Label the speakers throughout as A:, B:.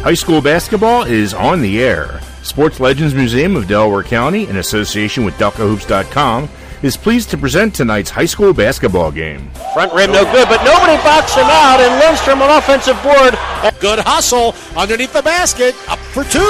A: High school basketball is on the air. Sports Legends Museum of Delaware County, in association with DelcoHoops.com, is pleased to present tonight's high school basketball game.
B: Front rim no good, but nobody boxed him out, and Lindstrom on offensive board.
C: Good hustle underneath the basket, up for two.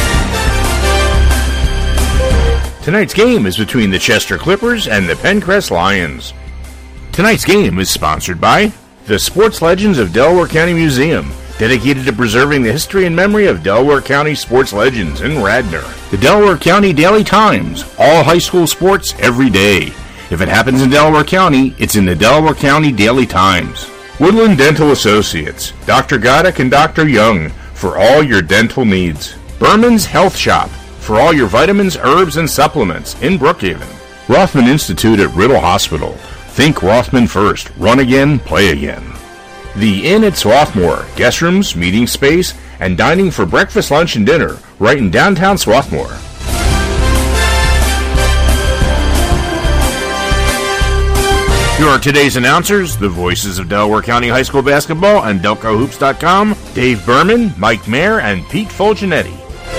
A: Tonight's game is between the Chester Clippers and the Pencrest Lions. Tonight's game is sponsored by the Sports Legends of Delaware County Museum, dedicated to preserving the history and memory of Delaware County sports legends in Radnor. The Delaware County Daily Times, all high school sports every day. If it happens in Delaware County, it's in the Delaware County Daily Times. Woodland Dental Associates, Dr. Goddick and Dr. Young, for all your dental needs. Berman's Health Shop, for all your vitamins, herbs, and supplements in Brookhaven. Rothman Institute at Riddle Hospital. Think Rothman first. Run again, play again. The Inn at Swarthmore, guest rooms, meeting space, and dining for breakfast, lunch, and dinner, right in downtown Swarthmore. Here are today's announcers, the voices of Delaware County High School basketball and DelcoHoops.com, Dave Berman, Mike Mayer, and Pete Fulgenetti.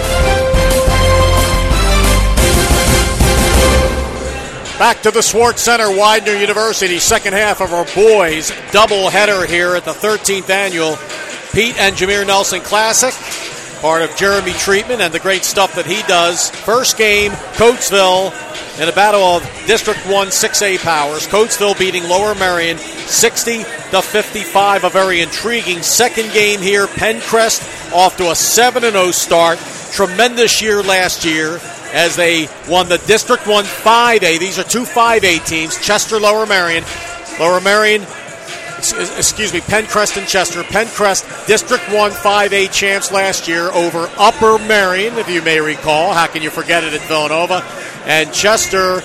C: Back to the Swartz Center, Widener University, second half of our boys doubleheader here at the 13th annual Pete and Jameer Nelson Classic, part of Jeremy Treatment and the great stuff that he does. First game, Coatesville in a battle of District 1 6A powers. Coatesville beating Lower Merion 60-55, a very intriguing second game here. Pencrest off to a 7-0 start. Tremendous year last year as they won the District 1 5A. These are two 5A teams, Chester, Lower Merion. Pencrest and Chester. Pencrest, District 1 5A champs last year over Upper Merion, if you may recall. How can you forget it at Villanova? And Chester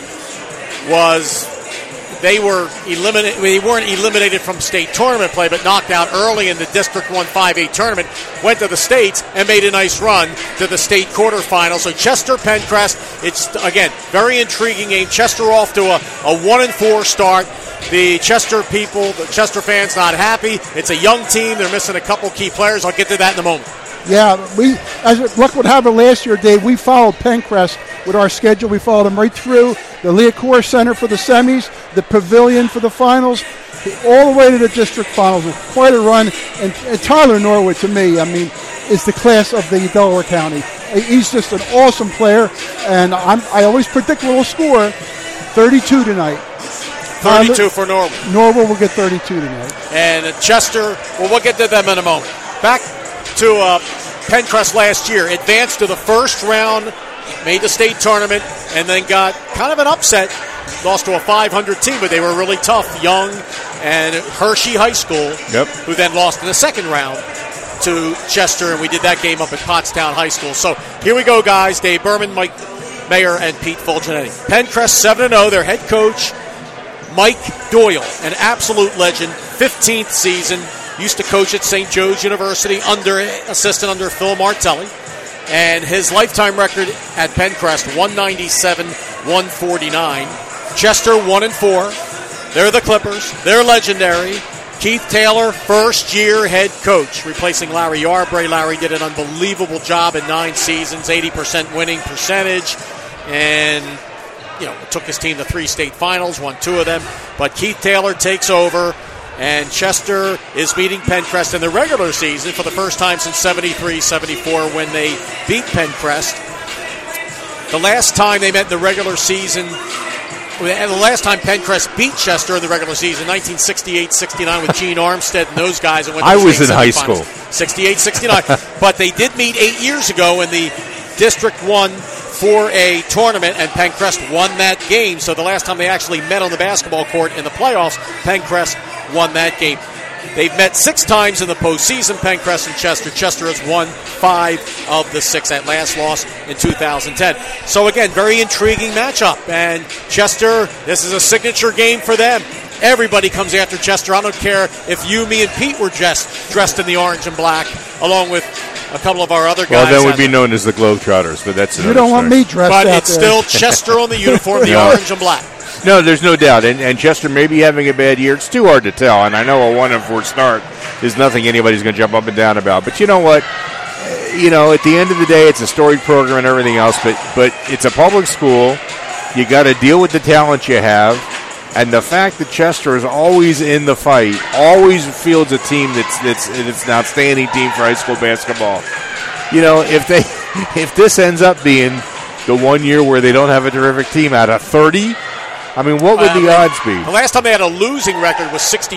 C: they weren't eliminated from state tournament play, but knocked out early in the District 1 5A tournament, went to the states and made a nice run to the state quarterfinals. So Chester Pencrest, it's again very intriguing game. Chester off to a 1-4 start. The Chester people, the Chester fans, not happy. It's a young team. They're missing a couple key players. I'll get to that in a moment.
D: Yeah, look what happened last year, Dave. We followed Pencrest with our schedule. We followed them right through the Leocore Center for the semis, the Pavilion for the finals, all the way to the district finals. It was quite a run. And Tyler Norwood, to me, is the class of the Delaware County. He's just an awesome player, and I always predict what he'll score. 32 tonight.
C: 32 for Norwood.
D: Norwood will get 32 tonight.
C: And Chester, we'll get to them in a moment. Back to Pencrest last year, advanced to the first round, made the state tournament, and then got kind of an upset. Lost to a 500 team, but they were really tough. Young and Hershey High School, who then lost in the second round to Chester, and we did that game up at Pottstown High School. So here we go, guys. Dave Berman, Mike Mayer, and Pete Fulgenetti. Pencrest 7-0, their head coach, Mike Doyle, an absolute legend, 15th season. Used to coach at St. Joe's University, assistant under Phil Martelli. And his lifetime record at Pencrest, 197-149. Chester, 1-4. They're the Clippers. They're legendary. Keith Taylor, first-year head coach, replacing Larry Yarbray. Larry did an unbelievable job in 9 seasons, 80% winning percentage, and took his team to 3 state finals, won 2 of them. But Keith Taylor takes over. And Chester is beating Pencrest in the regular season for the first time since 73-74 when they beat Pencrest. The last time they met in the regular season, and the last time Pencrest beat Chester in the regular season, 1968-69 with Gene Armstead and those guys. And
A: I was in high school.
C: 68-69. But they did meet 8 years ago in the District 1 4A tournament, and Pencrest won that game. So the last time they actually met on the basketball court in the playoffs, Pencrest won that game. They've met 6 times in the postseason, Pencrest and Chester. Chester has won 5 of the 6. That last loss in 2010. So again, very intriguing matchup. And Chester, this is a signature game for them. Everybody comes after Chester. I don't care if you, me, and Pete were just dressed in the orange and black, along with a couple of our other guys.
A: Well, then we'd be known as the Globetrotters, but that's another
D: You don't
A: story.
D: want me dressed
C: but
D: out
C: it's
D: there.
C: still Chester on the uniform, the orange and black.
A: No, there's no doubt. And Chester may be having a bad year. It's too hard to tell. And I know a 1-4 start is nothing anybody's going to jump up and down about. But you know what?
E: at the end of the day, it's a storied program and everything else, but it's a public school. You got to deal with the talent you have, and the fact that Chester is always in the fight, always fields a team that's an outstanding team for high school basketball. If this ends up being the 1 year where they don't have a terrific team out of 30, I mean, what would the odds be?
C: The last time they had a losing record was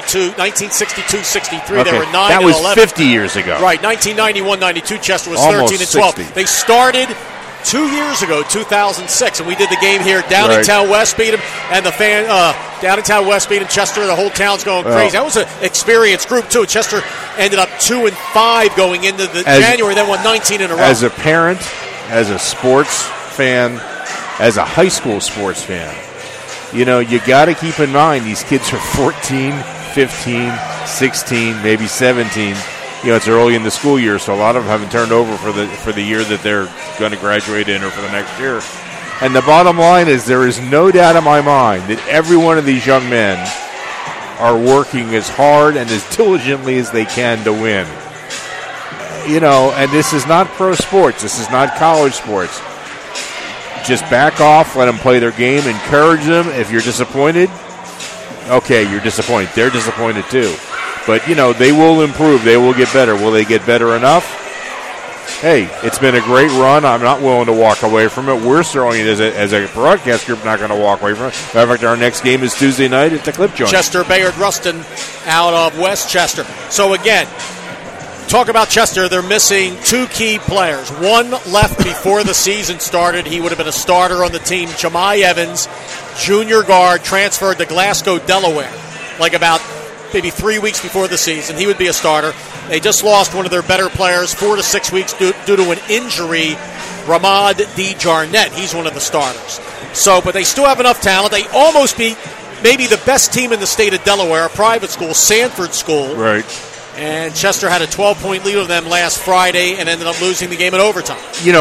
C: 1962-63.
E: Okay.
C: They were 9-11.
E: That was 50 years ago.
C: Right, 1991-92, Chester was
E: Almost
C: 13-12.
E: 60.
C: They started 2 years ago, 2006, and we did the game here. Downingtown West beat them, and the Downingtown West beat them. Chester, the whole town's going crazy. That was an experienced group, too. Chester ended up 2-5 going into the January, then won 19 in a row.
E: As a parent, as a sports fan, as a high school sports fan, you got to keep in mind these kids are 14, 15, 16, maybe 17. It's early in the school year, so a lot of them haven't turned over for the year that they're going to graduate in or for the next year. And the bottom line is there is no doubt in my mind that every one of these young men are working as hard and as diligently as they can to win. And this is not pro sports. This is not college sports. Just back off, let them play their game, encourage them. If you're disappointed, okay, you're disappointed. They're disappointed too. But, they will improve. They will get better. Will they get better enough? Hey, it's been a great run. I'm not willing to walk away from it. We're certainly, as a broadcast group, not going to walk away from it. Matter of fact, our next game is Tuesday night at the Clip Joint.
C: Chester Bayard Rustin out of West Chester. So, again, talk about Chester. They're missing two key players. One left before the season started. He would have been a starter on the team. Jemai Evans, junior guard, transferred to Glasgow, Delaware, like about maybe 3 weeks before the season. He would be a starter. They just lost one of their better players 4 to 6 weeks due to an injury, Ramad D. Jarnett. He's one of the starters. But they still have enough talent. They almost beat maybe the best team in the state of Delaware, a private school, Sanford School.
E: Right.
C: And Chester had a 12-point lead over them last Friday and ended up losing the game in overtime.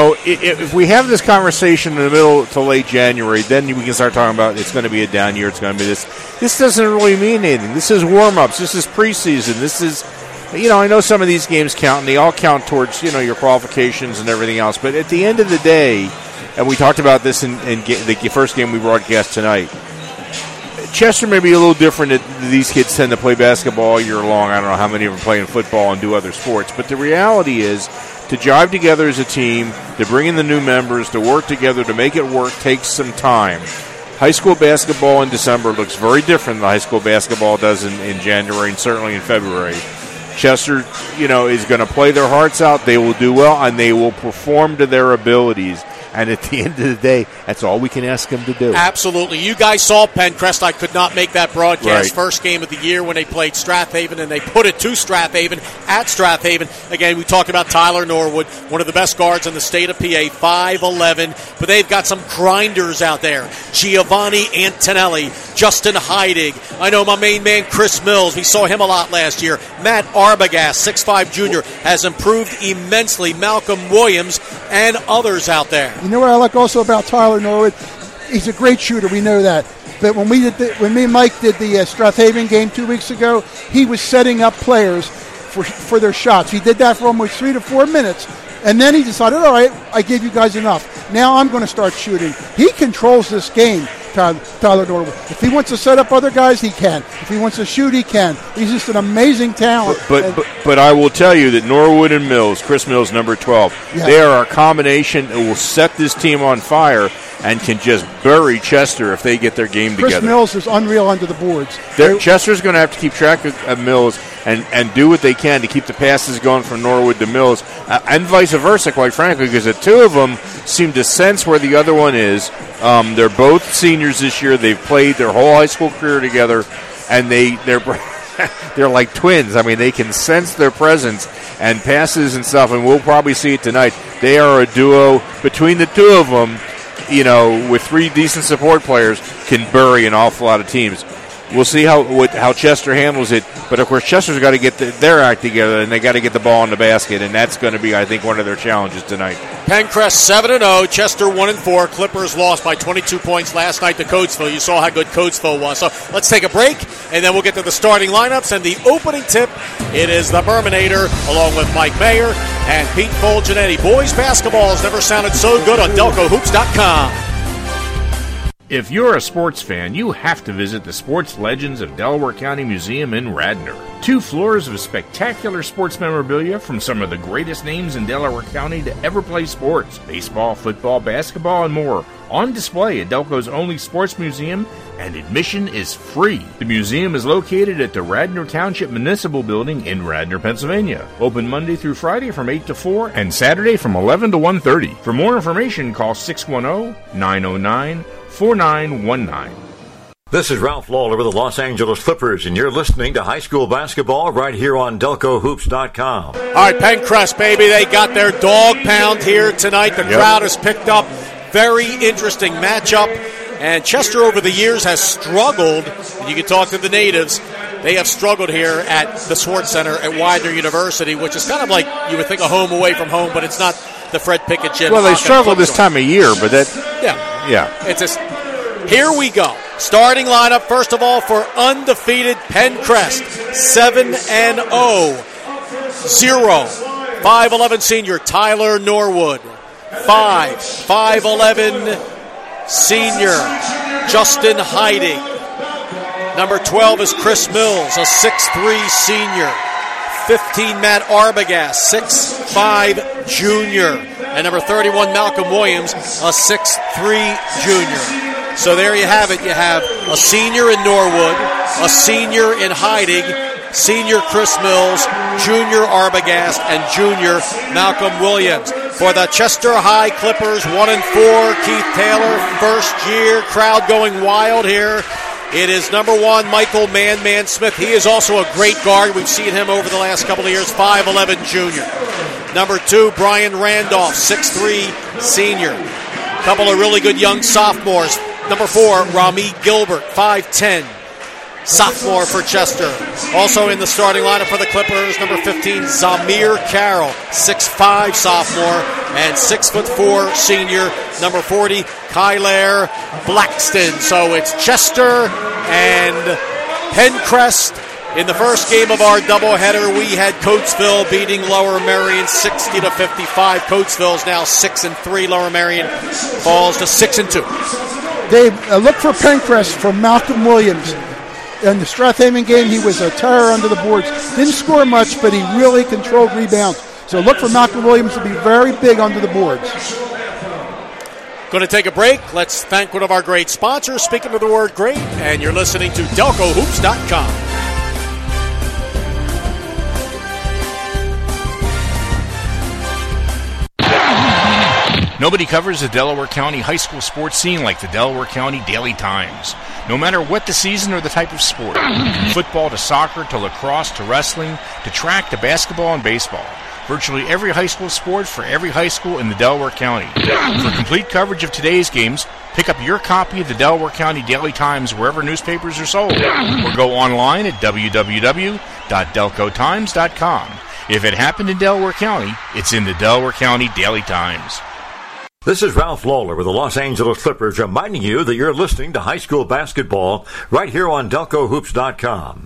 E: If we have this conversation in the middle to late January, then we can start talking about it's going to be a down year, it's going to be this. This doesn't really mean anything. This is warm-ups. This is preseason. This is, I know some of these games count, and they all count towards, your qualifications and everything else. But at the end of the day, and we talked about this in the first game we broadcast tonight, Chester may be a little different. These kids tend to play basketball all year long. I don't know how many of them play in football and do other sports. But the reality is to jive together as a team, to bring in the new members, to work together, to make it work takes some time. High school basketball in December looks very different than high school basketball does in January and certainly in February. Chester, is going to play their hearts out. They will do well, and they will perform to their abilities. And at the end of the day, that's all we can ask them to do.
C: Absolutely. You guys saw Pencrest. I could not make that broadcast.
E: Right.
C: First game of the year when they played Strathaven, and they put it to Strathaven at Strathaven. Again, we talked about Tyler Norwood, one of the best guards in the state of PA, 5'11", but they've got some grinders out there. Giovanni Antonelli, Justin Heidig. I know my main man, Chris Mills. We saw him a lot last year. Matt Arbogast, 6'5" junior, has improved immensely. Malcolm Williams and others out there.
D: You know what I like also about Tyler Norwood? He's a great shooter. We know that. But when me and Mike did the Strathaven game 2 weeks ago, he was setting up players for their shots. He did that for almost 3 to 4 minutes. And then he decided, all right, I gave you guys enough. Now I'm going to start shooting. He controls this game, Tyler Norwood. If he wants to set up other guys, he can. If he wants to shoot, he can. He's just an amazing talent.
E: But I will tell you that Norwood and Mills, Chris Mills, number 12, they are a combination that will set this team on fire and can just bury Chester if they get their game together.
D: Chris Mills is unreal under the boards.
E: Chester's going to have to keep track of Mills and do what they can to keep the passes going from Norwood to Mills, and vice versa, quite frankly, because the two of them seem to sense where the other one is. They're both seniors this year. They've played their whole high school career together, and they're like twins. I mean, they can sense their presence and passes and stuff, and we'll probably see it tonight. They are a duo. Between the two of them, with 3 decent support players, can bury an awful lot of teams. We'll see how Chester handles it. But, of course, Chester's got to get their act together, and they got to get the ball in the basket, and that's going to be, I think, one of their challenges tonight.
C: Pencrest 7-0, Chester 1-4. Clippers lost by 22 points last night to Coatesville. You saw how good Coatesville was. So let's take a break, and then we'll get to the starting lineups and the opening tip. It is the Berminator, along with Mike Mayer and Pete Fulgenetti. Boys basketball has never sounded so good on DelcoHoops.com.
A: If you're a sports fan, you have to visit the Sports Legends of Delaware County Museum in Radnor. 2 floors of spectacular sports memorabilia from some of the greatest names in Delaware County to ever play sports. Baseball, football, basketball, and more. On display at Delco's only sports museum, and admission is free. The museum is located at the Radnor Township Municipal Building in Radnor, Pennsylvania. Open Monday through Friday from 8 to 4 and Saturday from 11 to 1:30. For more information, call 610-909-4919.
F: This is Ralph Lawler with the Los Angeles Clippers, and you're listening to high school basketball right here on DelcoHoops.com.
C: All right, Pencrest, baby, they got their dog pound here tonight. The crowd has picked up. Very interesting matchup. And Chester over the years has struggled. You can talk to the natives. They have struggled here at the Sports Center at Widener University, which is kind of like you would think a home away from home, but it's not the Fred Pickett gym.
E: Well, they struggle this time of year, but that...
C: Yeah. It's just... Here we go. Starting lineup, first of all, for undefeated Pencrest. 7-0. 5'11" senior Tyler Norwood. 5'11" senior Justin Heiding. Number 12 is Chris Mills, a 6'3" senior. 15, Matt Arbogast, 6'5" junior. And number 31, Malcolm Williams, a 6'3" junior. So there you have it. You have a senior in Norwood, a senior in Heiding, senior Chris Mills, junior Arbogast, and junior Malcolm Williams. For the Chester High Clippers, 1-4, Keith Taylor, first year, crowd going wild here. It is number 1, Michael Man Smith. He is also a great guard. We've seen him over the last couple of years, 5'11" junior. Number 2, Brian Randolph, 6'3", senior. A couple of really good young sophomores. Number 4, Rami Gilbert, 5'10", sophomore for Chester. Also in the starting lineup for the Clippers, number 15, Zamir Carroll, 6'5", sophomore, and 6'4", senior. Number 40, Kyler Blackston. So it's Chester and Pencrest. In the first game of our doubleheader, we had Coatesville beating Lower Merion 60-55. Coatesville's now 6-3. Lower Merion falls to 6-2.
D: Dave, look for Pencrest from Malcolm Williams. In the Strathaven game, he was a terror under the boards. Didn't score much, but he really controlled rebounds. So look for Malcolm Williams to be very big under the boards.
C: Going to take a break. Let's thank one of our great sponsors. Speaking of the word great, and you're listening to DelcoHoops.com.
A: Nobody covers the Delaware County high school sports scene like the Delaware County Daily Times. No matter what the season or the type of sport, from football to soccer to lacrosse to wrestling to track to basketball and baseball, virtually every high school sport for every high school in the Delaware County. For complete coverage of today's games, pick up your copy of the Delaware County Daily Times wherever newspapers are sold, or go online at www.delcotimes.com. If it happened in Delaware County, it's in the Delaware County Daily Times.
F: This is Ralph Lawler with the Los Angeles Clippers, reminding you that you're listening to high school basketball right here on DelcoHoops.com.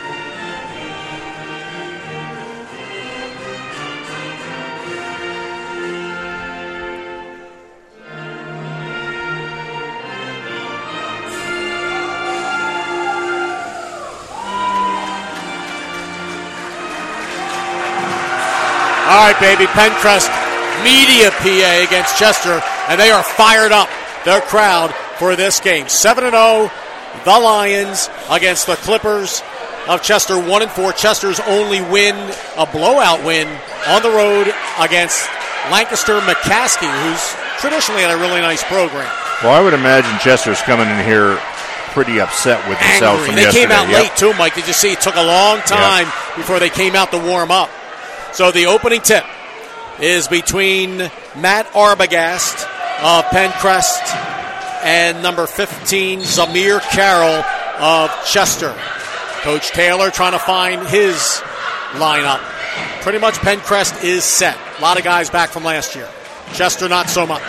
C: All right, baby, Pencrest Media PA against Chester, and they are fired up, their crowd, for this game. 7-0, the Lions against the Clippers of Chester, 1-4. Chester's only win, a blowout win, on the road against Lancaster McCaskey, who's traditionally had a really nice program.
E: Well, I would imagine Chester's coming in here pretty upset with themselves from yesterday.
C: They came out late, too, Mike. Did you see? It took a long time before they came out to warm up. So the opening tip is between Matt Arbogast of Pencrest and number 15, Zamir Carroll of Chester. Coach Taylor trying to find his lineup. Pretty much Pencrest is set. A lot of guys back from last year. Chester not so much.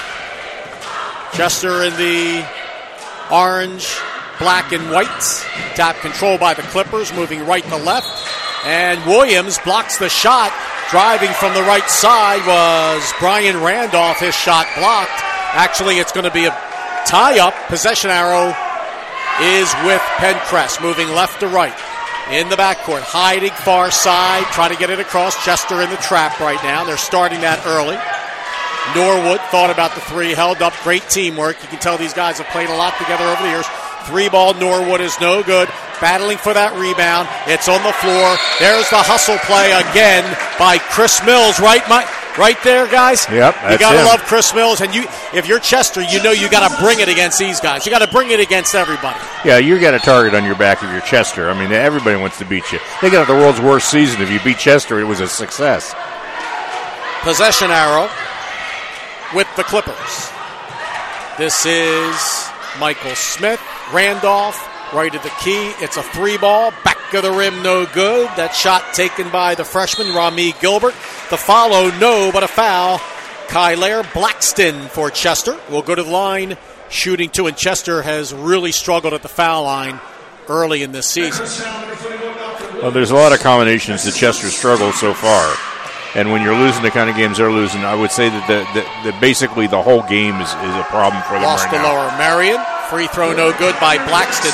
C: Chester in the orange, black, and white. Tap control by the Clippers, moving right to left. And Williams blocks the shot. Driving from the right side was Brian Randolph. His shot blocked. Actually, it's going to be a tie-up. Possession arrow is with Pencrest, moving left to right. In the backcourt, Heidig far side, trying to get it across. Chester in the trap right now. They're starting that early. Norwood thought about the three, held up. Great teamwork. You can tell these guys have played a lot together over the years. 3-ball Norwood is no good. Battling for that rebound. It's on the floor. There's the hustle play again by Chris Mills. Right there, guys?
E: Yep,
C: you got to love Chris Mills. And if you're Chester, you know you got to bring it against these guys. You got to bring it against everybody.
E: Yeah, you got a target on your back if you're Chester. I mean, everybody wants to beat you. They got the world's worst season. If you beat Chester, it was a success.
C: Possession arrow with the Clippers. This is Michael Smith. Randolph, right at the key. It's a 3-ball. Back of the rim, no good. That shot taken by the freshman, Rami Gilbert. The follow, no, but a foul. Kyler Blackston for Chester will go to the line, shooting 2. And Chester has really struggled at the foul line early in this season.
E: Well, there's a lot of combinations that Chester struggled so far. And when you're losing the kind of games they're losing, I would say that basically the whole game is a problem for them
C: Lost
E: right now.
C: Lost to Lower Marion. Free throw no good by Blackston.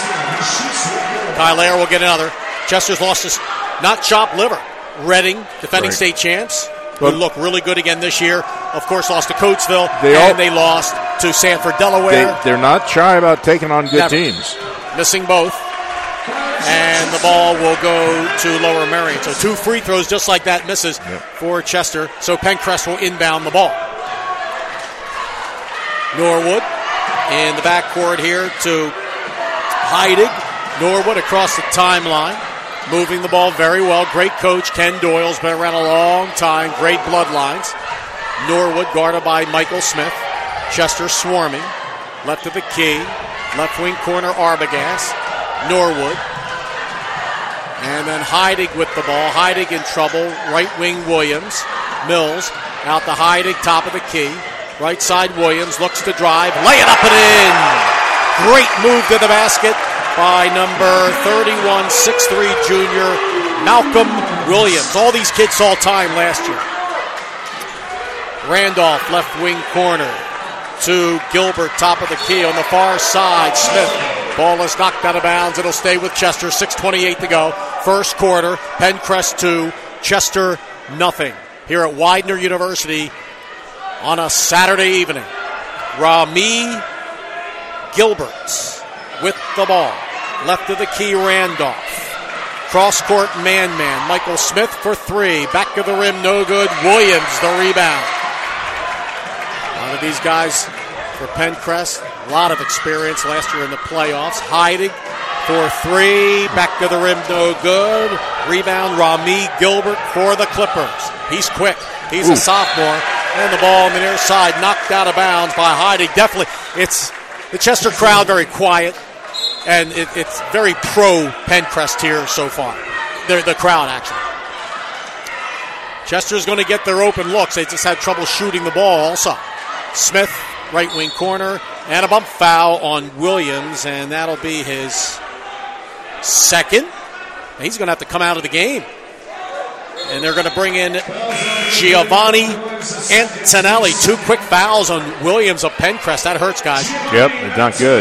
C: Kyler will get another. Chester's lost his not chopped liver. Reading, defending state champs, who look really good again this year. Of course, lost to Coatesville, they lost to Sanford, Delaware.
E: They're not shy about taking on good teams.
C: Missing both. And the ball will go to Lower Marion. So 2 free throws just like that misses for Chester. So Pencrest will inbound the ball. Norwood in the backcourt here to Heidig. Norwood across the timeline. Moving the ball very well. Great coach. Ken Doyle's been around a long time. Great bloodlines. Norwood guarded by Michael Smith. Chester swarming. Left of the key. Left wing corner Arbogast. Norwood. And then Heidig with the ball. Heidig in trouble. Right wing Williams. Mills out to Heidig, top of the key. Right side Williams looks to drive. Lay it up and in. Great move to the basket by number 31, 6'3" junior Malcolm Williams. All these kids saw time last year. Randolph left wing corner to Gilbert, top of the key on the far side. Smith. Ball is knocked out of bounds. It'll stay with Chester. 6:28 to go. First quarter. Pencrest 2, Chester nothing. Here at Widener University on a Saturday evening. Rami Gilbert with the ball. Left of the key, Randolph. Cross court, man-man. Michael Smith for 3. Back of the rim, no good. Williams, the rebound. A lot of these guys for Pencrest. A lot of experience last year in the playoffs. Heidig for 3. Back of the rim, no good. Rebound, Rami Gilbert for the Clippers. He's quick. He's a sophomore. And the ball on the near side knocked out of bounds by Heidig. Definitely, it's the Chester crowd very quiet. And it's very pro-Pencrest here so far. The crowd, actually. Chester's going to get their open looks. They just had trouble shooting the ball also. Smith, right wing corner, and a bump foul on Williams, and that'll be his second. He's going to have to come out of the game. And they're going to bring in Giovanni Antonelli. 2 quick fouls on Williams of Pencrest. That hurts, guys.
E: Yep, it's not good.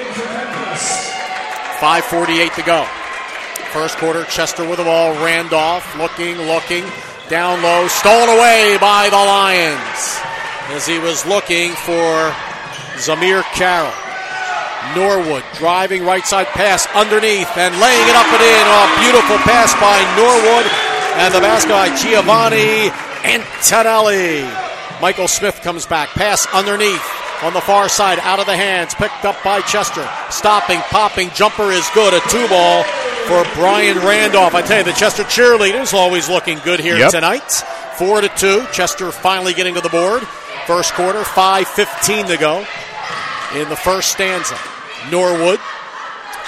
C: 5:48 to go. First quarter, Chester with the ball. Randolph looking, down low, stolen away by the Lions as he was looking for Zamir Carroll. Norwood driving right side pass underneath and laying it up and in. Oh, beautiful pass by Norwood, and the basket by Giovanni Antonelli. Michael Smith comes back, pass underneath. On the far side, out of the hands, picked up by Chester. Stopping, popping, jumper is good. A 2-ball for Brian Randolph. I tell you, the Chester cheerleaders always looking good here tonight. 4-2. Chester finally getting to the board. First quarter, 5:15 to go in the first stanza. Norwood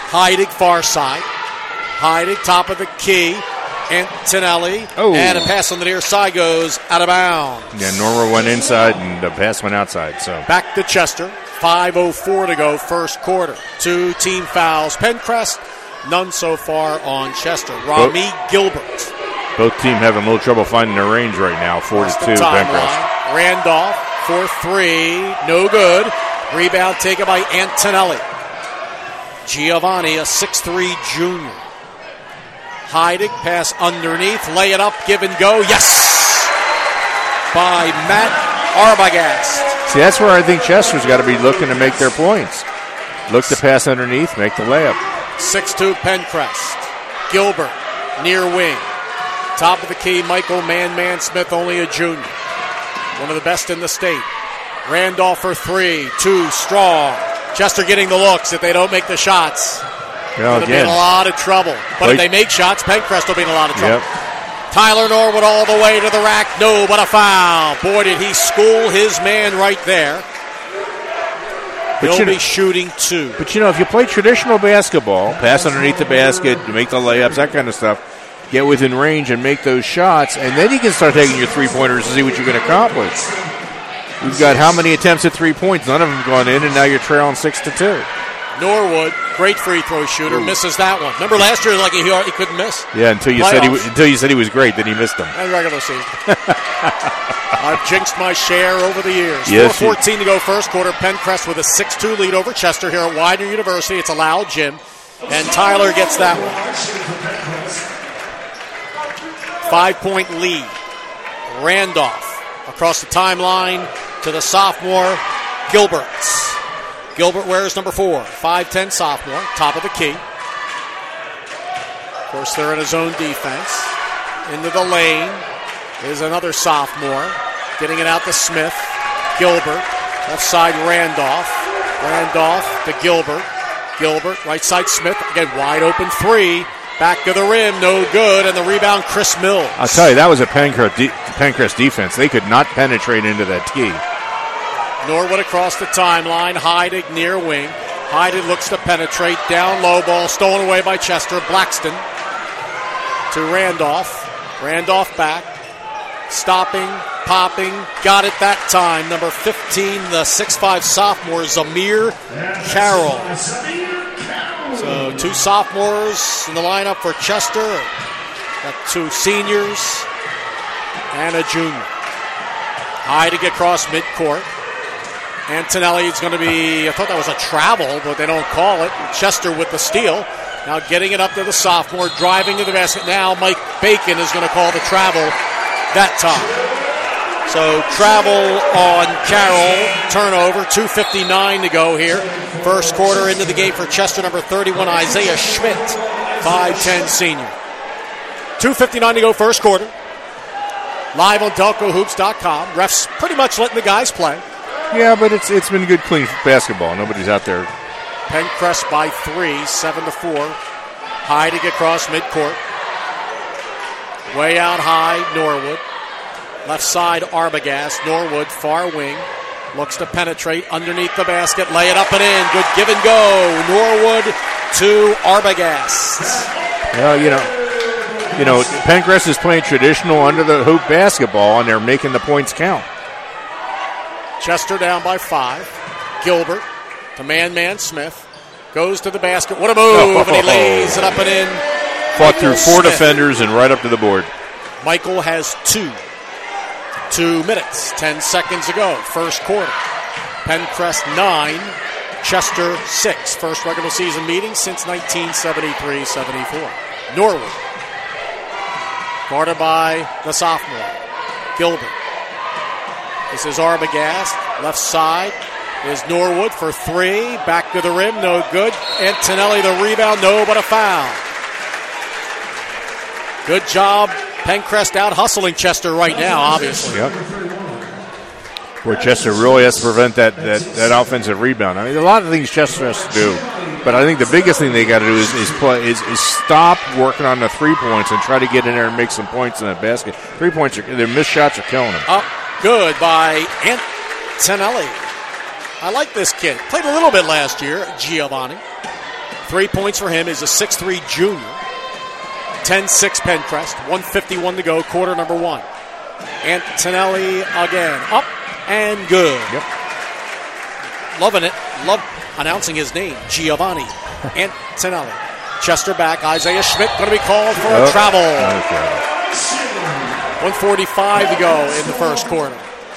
C: Heidig far side. Heidig top of the key. Antonelli. And a pass on the near side goes out of bounds.
E: Yeah, Norwood went inside and the pass went outside. So
C: back to Chester. 5:04 to go, first quarter. 2 team fouls. Pencrest, none so far on Chester. Rami Gilbert.
E: Both teams having a little trouble finding their range right now. 4-2, Pencrest.
C: Randolph for 3, no good. Rebound taken by Antonelli. Giovanni, a 6'3 junior. Heidig, pass underneath, lay it up, give and go. Yes! By Matt Arbogast.
E: See, that's where I think Chester's got to be looking to make their points. Look to pass underneath, make the layup.
C: 6'2 Pencrest. Gilbert, near wing. Top of the key, Michael Man Smith, only a junior. One of the best in the state. Randolph for 3, too strong. Chester getting the looks if they don't make the shots.
E: Well,
C: they'll be in a lot of trouble. But if they make shots, Pencrest will be in a lot of trouble.
E: Yep.
C: Tyler Norwood all the way to the rack. No, but a foul. Boy, did he school his man right there. He'll be shooting 2.
E: But, if you play traditional basketball, pass underneath the basket, make the layups, that kind of stuff, get within range and make those shots, and then you can start taking your three-pointers to see what you can accomplish. We've got how many attempts at 3 points? None of them gone in, and now you're trailing 6-2.
C: Norwood, great free throw shooter, misses that one. Remember last year, he couldn't miss.
E: Yeah, until you said he was great, then he missed them.
C: And regular season. I've jinxed my share over the years.
E: Yes,
C: 4:14 to go, first quarter. Pencrest with a 6-2 lead over Chester here at Widener University. It's a loud gym, and Tyler gets that one. 5-point lead. Randolph across the timeline to the sophomore Gilbert. Gilbert wears number 4, 5'10 sophomore, top of the key. Of course, they're in a zone defense. Into the lane is another sophomore. Getting it out to Smith. Gilbert. Left side, Randolph. Randolph to Gilbert. Gilbert, right side, Smith. Again, wide open 3. Back to the rim, no good. And the rebound, Chris Mills.
E: I'll tell you, that was a Pencrest defense. They could not penetrate into that key.
C: Norwood across the timeline. Heidig near wing. Heidig looks to penetrate. Down low ball. Stolen away by Chester. Blackston to Randolph. Randolph back. Stopping. Popping. Got it that time. Number 15, the 6'5 sophomore, Zamir Carroll. So 2 sophomores in the lineup for Chester. Got 2 seniors and a junior. Heidig across midcourt. Antonelli is going to be, I thought that was a travel, but they don't call it. Chester with the steal. Now getting it up to the sophomore, driving to the basket. Now Mike Bacon is going to call the travel that time. So travel on Carroll, turnover, 2:59 to go here. First quarter into the game for Chester, number 31, Isaiah Schmidt, 5'10 senior. 2:59 to go, first quarter. Live on DelcoHoops.com. Refs pretty much letting the guys play.
E: Yeah, but it's been good, clean basketball. Nobody's out there.
C: Pencrest by 3, 7-4. Heidig across midcourt. Way out high, Norwood. Left side, Arbogast. Norwood, far wing. Looks to penetrate underneath the basket. Lay it up and in. Good give and go. Norwood to Arbogast.
E: Well, you know, Pencrest is playing traditional under the hoop basketball, and they're making the points count.
C: Chester down by 5. Gilbert to Man Smith. Goes to the basket. What a move. And he lays it up and in.
E: Fought through 4 defenders and right up to the board.
C: Michael has 2. 2 minutes, 10 seconds to go. First quarter. Pencrest 9, Chester 6. First regular season meeting since 1973-74. Norwood. Guarded by the sophomore, Gilbert. This is Arbogast. Left side is Norwood for 3. Back to the rim, no good. Antonelli the rebound, no, but a foul. Good job. Pencrest out hustling Chester right now, obviously.
E: Yep. Where Chester really has to prevent that offensive rebound. I mean, a lot of things Chester has to do, but I think the biggest thing they got to do is stop working on the 3 points and try to get in there and make some points in that basket. 3 points, their missed shots are killing them.
C: Up good by Antonelli. I like this kid. Played a little bit last year, Giovanni. 3 points for him is a 6'3 junior. 10-6 Pencrest. 1:51 to go, quarter number 1. Antonelli again. Up and good.
E: Yep.
C: Loving it. Love announcing his name, Giovanni Antonelli. Chester back. Isaiah Schmidt going to be called for a travel. 1:45 to go in the first quarter.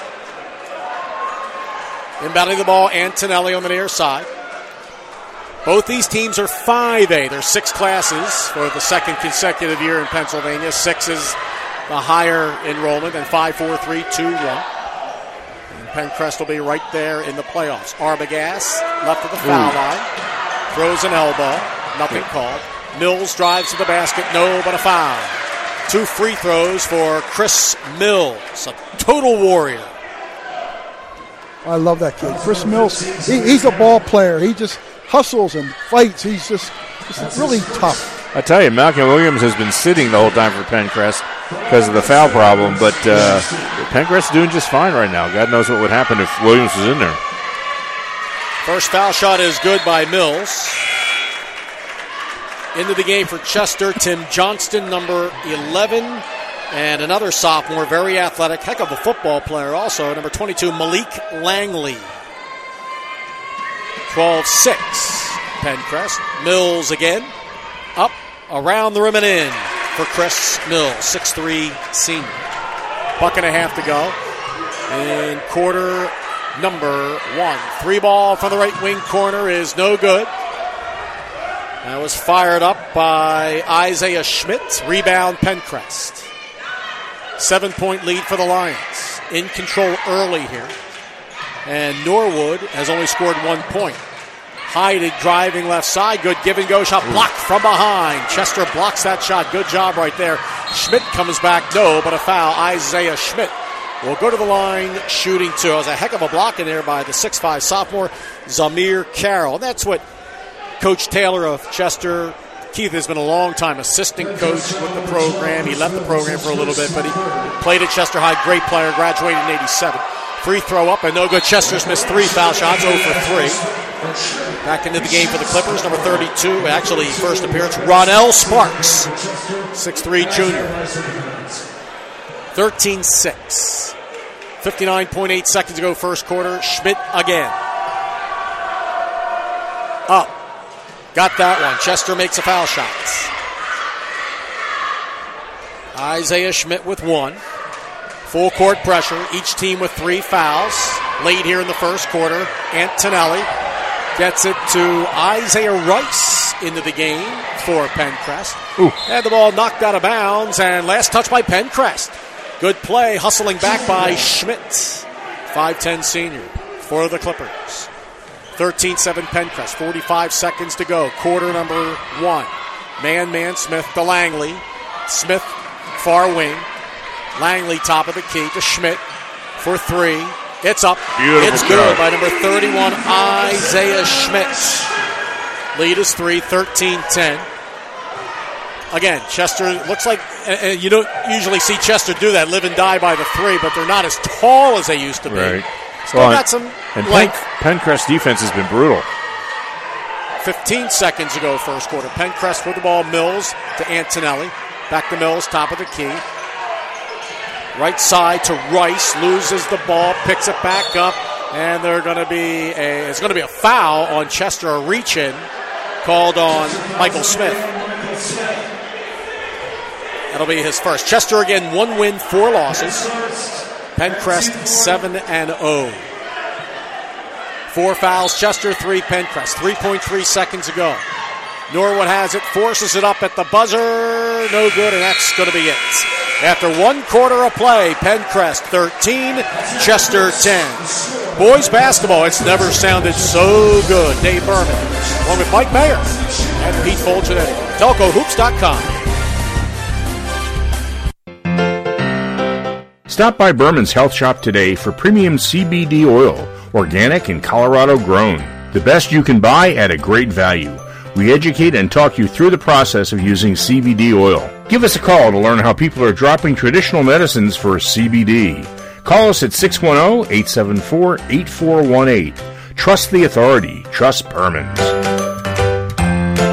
C: Inbounding the ball, Antonelli on the near side. Both these teams are 5A. There's 6 classes for the second consecutive year in Pennsylvania. 6 is the higher enrollment, and 5, 4, 3, 2, 1. And Pencrest will be right there in the playoffs. Arbogast left of the foul line. Throws an elbow. Nothing called. Mills drives to the basket. No, but a foul. 2 free throws for Chris Mills, a total warrior.
D: I love that kid. Chris Mills, he's a ball player. He just hustles and fights. He's just really tough.
E: I tell you, Malcolm Williams has been sitting the whole time for Pencrest because of the foul problem, but Pencrest is doing just fine right now. God knows what would happen if Williams was in there.
C: First foul shot is good by Mills. Into the game for Chester, Tim Johnston, number 11, and another sophomore, very athletic, heck of a football player also, number 22, Malik Langley. 12-6, Pencrest. Mills again, up, around the rim and in for Chris Mills, 6'3 senior. Buck and a half to go in quarter number 1. 3 ball from the right wing corner is no good. That was fired up by Isaiah Schmidt. Rebound, Pencrest. 7-point lead for the Lions. In control early here. And Norwood has only scored 1 point. Hyde driving left side. Good give-and-go shot. Blocked from behind. Chester blocks that shot. Good job right there. Schmidt comes back. No, but a foul. Isaiah Schmidt will go to the line shooting 2. It was a heck of a block in there by the 6'5 sophomore, Zamir Carroll. And that's what Coach Taylor of Chester, Keith has been a long-time assistant coach with the program. He left the program for a little bit, but he played at Chester High. Great player, graduated in 87. Free throw up and no good. Chester's missed 3 foul shots, 0 for 3. Back into the game for the Clippers, number 32, actually first appearance, Ronell Sparks, 6'3 junior. 13-6. 59.8 seconds to go first quarter. Schmidt again. Up. Got that one. Chester makes a foul shot. Isaiah Schmidt with 1. Full court pressure. Each team with 3 fouls. Late here in the first quarter. Antonelli gets it to Isaiah Rice into the game for Pencrest. Had the ball knocked out of bounds, and last touch by Pencrest. Good play. Hustling back by Schmidt. 5'10 senior for the Clippers. 13-7 Pencrest, 45 seconds to go. Quarter number 1. Man, Smith to Langley. Smith, far wing. Langley, top of the key to Schmidt for 3. It's up.
E: Beautiful
C: it's good by number 31, Isaiah Schmidt. Lead is 3, 13-10. Again, Chester looks like, and you don't usually see Chester do that, live and die by the 3, but they're not as tall as they used to be.
E: Right.
C: Still got some length.
E: Pencrest defense has been brutal.
C: 15 seconds to go first quarter. Pencrest with the ball. Mills to Antonelli. Back to Mills, top of the key. Right side to Rice. Loses the ball, picks it back up, and it's going to be a foul on Chester, a reach-in called on Michael Smith. That'll be his first. Chester again, 1 win, 4 losses. Pencrest 7-0. 4 fouls, Chester 3, Pencrest. 3.3 seconds to go. Norwood has it, forces it up at the buzzer. No good, and that's going to be it. After 1 quarter of play, Pencrest 13, Chester 10. Boys basketball, it's never sounded so good. Dave Berman, along with Mike Mayer and Pete Fulgenetti. DelcoHoops.com.
A: Stop by Berman's Health Shop today for premium CBD oil, organic and Colorado grown. The best you can buy at a great value. We educate and talk you through the process of using CBD oil. Give us a call to learn how people are dropping traditional medicines for CBD. Call us at 610-874-8418. Trust the authority. Trust Berman's.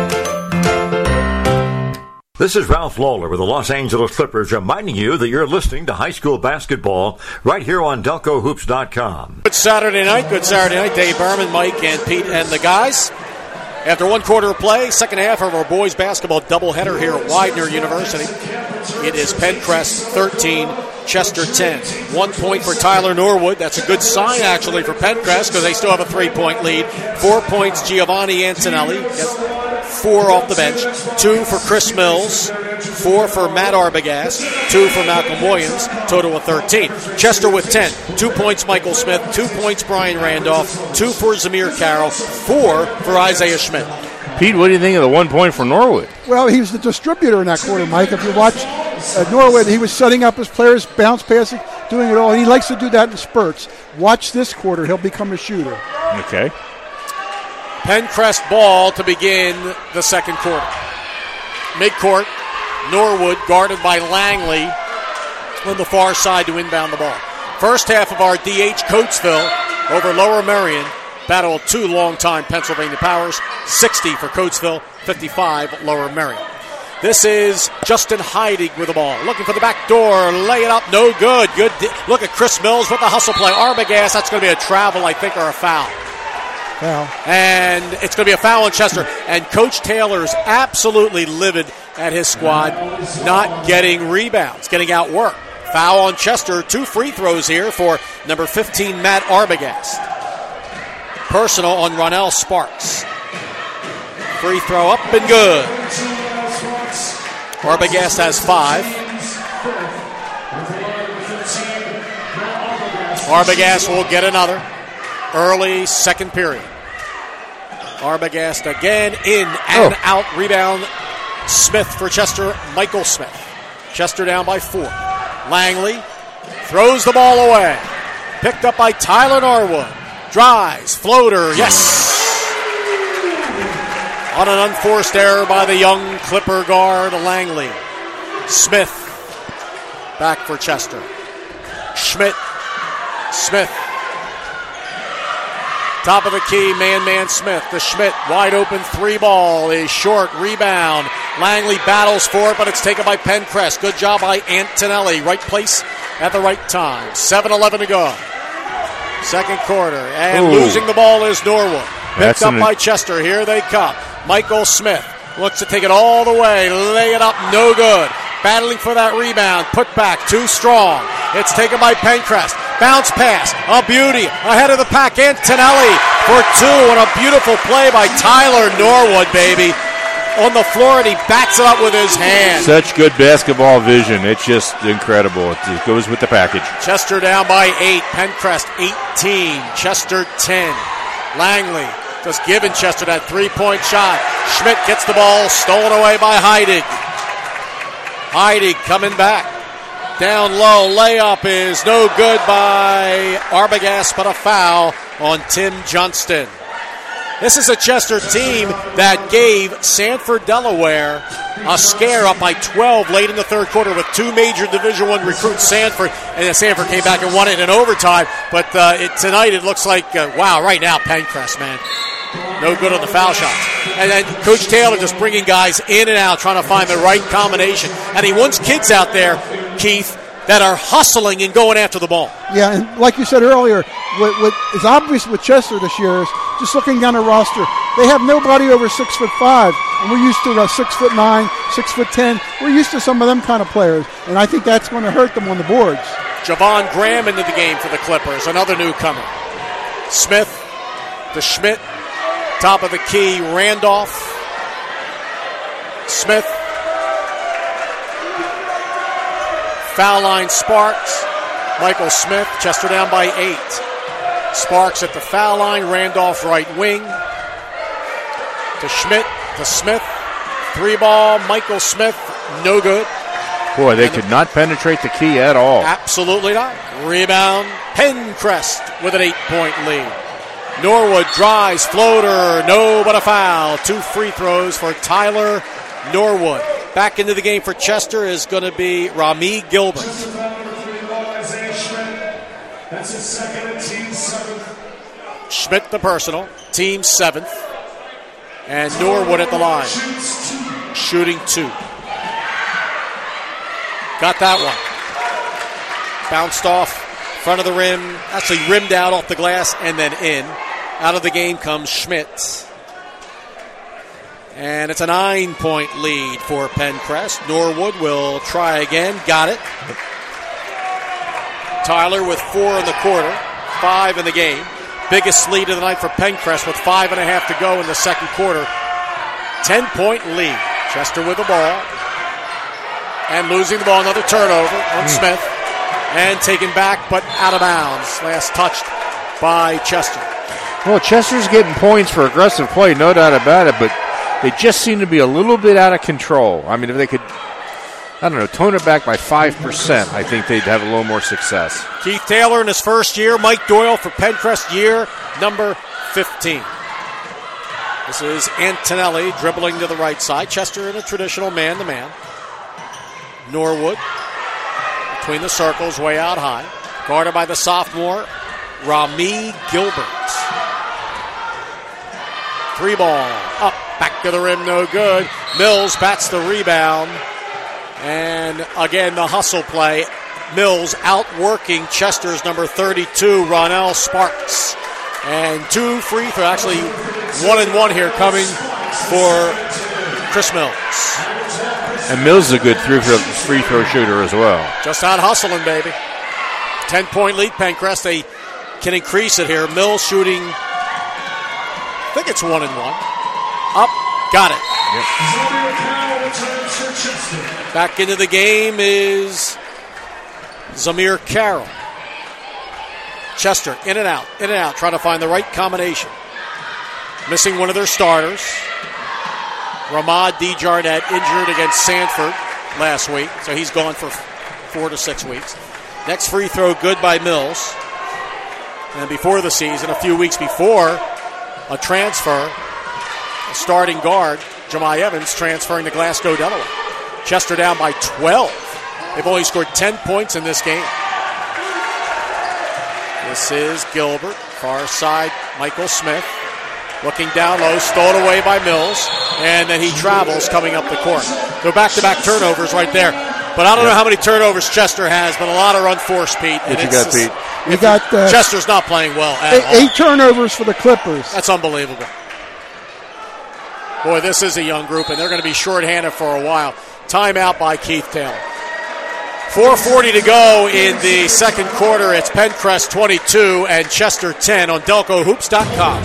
F: This is Ralph Lawler with the Los Angeles Clippers reminding you that you're listening to high school basketball right here on DelcoHoops.com.
C: Good Saturday night. Dave Berman, Mike, and Pete, and the guys. After one quarter of play, second half of our boys basketball doubleheader here at Widener University. It is Pencrest 13, Chester 10. 1 point for Tyler Norwood. That's a good sign, actually, for Pencrest because they still have a 3-point lead. 4 points, Giovanni Antonelli. Gets 4 off the bench. 2 for Chris Mills. 4 for Matt Arbogast. 2 for Malcolm Williams. Total of 13. Chester with 10. 2 points, Michael Smith. 2 points, Brian Randolph. 2 for Zamir Carroll. 4 for Isaiah Schmidt.
A: Pete, what do you think of the 1 point for Norwood?
D: Well, he was the distributor in that quarter, Mike. If you watch Norwood, he was setting up his players, bounce passing, doing it all. And he likes to do that in spurts. Watch this quarter. He'll become a shooter.
A: Okay.
C: Pencrest ball to begin the second quarter. Midcourt, Norwood guarded by Langley on the far side to inbound the ball. First half of our DH Coatesville over Lower Merion. Battle of 2 longtime Pennsylvania Powers. 60 for Coatesville, 55 Lower Merion. This is Justin Heidig with the ball. Looking for the back door. Lay it up. No good. Look at Chris Mills with the hustle play. Arbogast, that's going to be a travel, I think, or a foul.
D: Foul.
C: And it's going to be a foul on Chester. And Coach Taylor is absolutely livid at his squad not getting rebounds, getting outworked. Foul on Chester. 2 free throws here for number 15, Matt Arbogast. Personal on Ronell Sparks. Free throw up and good. Arbogast has 5. Arbogast will get another. Early second period. Arbogast again in and out. Rebound. Smith for Chester. Michael Smith. Chester down by 4. Langley throws the ball away. Picked up by Tyler Norwood. Drives. Floater. Yes. On an unforced error by the young Clipper guard, Langley. Smith. Back for Chester. Schmidt. Smith. Top of the key, man Smith. The Schmidt wide open 3 ball is short. Rebound. Langley battles for it, but it's taken by Pencrest. Good job by Antonelli. Right place at the right time. 7:11 to go. Second quarter. And losing the ball is Norwood. Picked up by Chester. Here they come. Michael Smith looks to take it all the way. Lay it up. No good. Battling for that rebound. Put back. Too strong. It's taken by Pencrest. Bounce pass. A beauty. Ahead of the pack. Antonelli for 2. And a beautiful play by Tyler Norwood, baby. On the floor, and he backs it up with his hand.
A: Such good basketball vision. It's just incredible. It goes with the package.
C: Chester down by 8. Pencrest 18. Chester 10. Langley just giving Chester that 3-point shot. Schmidt gets the ball stolen away by Heidig. Heidig coming back. Down low. Layup is no good by Arbogast, but a foul on Tim Johnston. This is a Chester team that gave Sanford, Delaware, a scare up by 12 late in the third quarter with 2 major Division I recruits, Sanford, and then Sanford came back and won it in overtime. But tonight it looks like, right now, Pencrest, man. No good on the foul shots. And then Coach Taylor just bringing guys in and out, trying to find the right combination. And he wants kids out there, Keith, that are hustling and going after the ball.
D: Yeah, and like you said earlier, what is obvious with Chester this year is just looking down the roster, they have nobody over 6'5", and we're used to 6'9", 6'10". We're used to some of them kind of players, and I think that's going to hurt them on the boards.
C: Javon Graham into the game for the Clippers, another newcomer. Smith to Schmidt, top of the key, Randolph. Smith. Foul line, Sparks. Michael Smith, Chester down by 8. Sparks at the foul line, Randolph right wing. To Schmidt, to Smith. 3 ball, Michael Smith, no good.
A: Boy, they could not penetrate the key at all.
C: Absolutely not. Rebound, Pencrest with an 8-point lead. Norwood drives, floater, no but a foul. 2 free throws for Tyler Norwood. Back into the game for Chester is going to be Rami Gilbert. Schmidt the personal, team 7th. And Norwood at the line, shooting 2. Got that one. Bounced off front of the rim, actually rimmed out off the glass and then in. Out of the game comes Schmidt. And it's a 9-point lead for Pencrest. Norwood will try again. Got it. Tyler with 4 in the quarter, 5 in the game. Biggest lead of the night for Pencrest with 5.5 to go in the second quarter. 10-point lead. Chester with the ball. And losing the ball. Another turnover on Smith. And taken back, but out of bounds. Last touched by Chester.
E: Well, Chester's getting points for aggressive play, no doubt about it, but they just seem to be a little bit out of control. I mean, if they could, tone it back by 5%, I think they'd have a little more success.
C: Keith Taylor in his first year. Mike Doyle for Pencrest, year number 15. This is Antonelli dribbling to the right side. Chester in a traditional man-to-man. Norwood between the circles, way out high. Guarded by the sophomore, Rami Gilbert. 3 ball, up, back to the rim, no good. Mills bats the rebound. And again, the hustle play. Mills outworking Chester's number 32, Ronell Sparks. And 2 free throws, actually 1-and-1 here coming for Chris Mills.
E: And Mills is a good free throw shooter as well.
C: Just out hustling, baby. 10-point lead, Pencrest. They can increase it here. Mills shooting, I think it's 1-and-1. Up, got it. Yep. Back into the game is Zamir Carroll. Chester, in and out, trying to find the right combination. Missing one of their starters. Ramad DeJarnette injured against Sanford last week, so he's gone for 4 to 6 weeks. Next free throw good by Mills. And before the season, a few weeks before, a transfer, a starting guard, Jemai Evans, transferring to Glasgow, Delaware. Chester down by 12. They've only scored 10 points in this game. This is Gilbert, far side, Michael Smith. Looking down low, stolen away by Mills, and then he travels coming up the court. They're back-to-back turnovers right there. But I don't know how many turnovers Chester has, but a lot are unforced, Pete.
E: What you got, Pete?
D: You got
C: Chester's not playing well at all.
D: 8 turnovers for the Clippers.
C: That's unbelievable. Boy, this is a young group, and they're going to be shorthanded for a while. Timeout by Keith Taylor. 4:40 to go in the second quarter. It's Pencrest 22 and Chester 10 on DelcoHoops.com.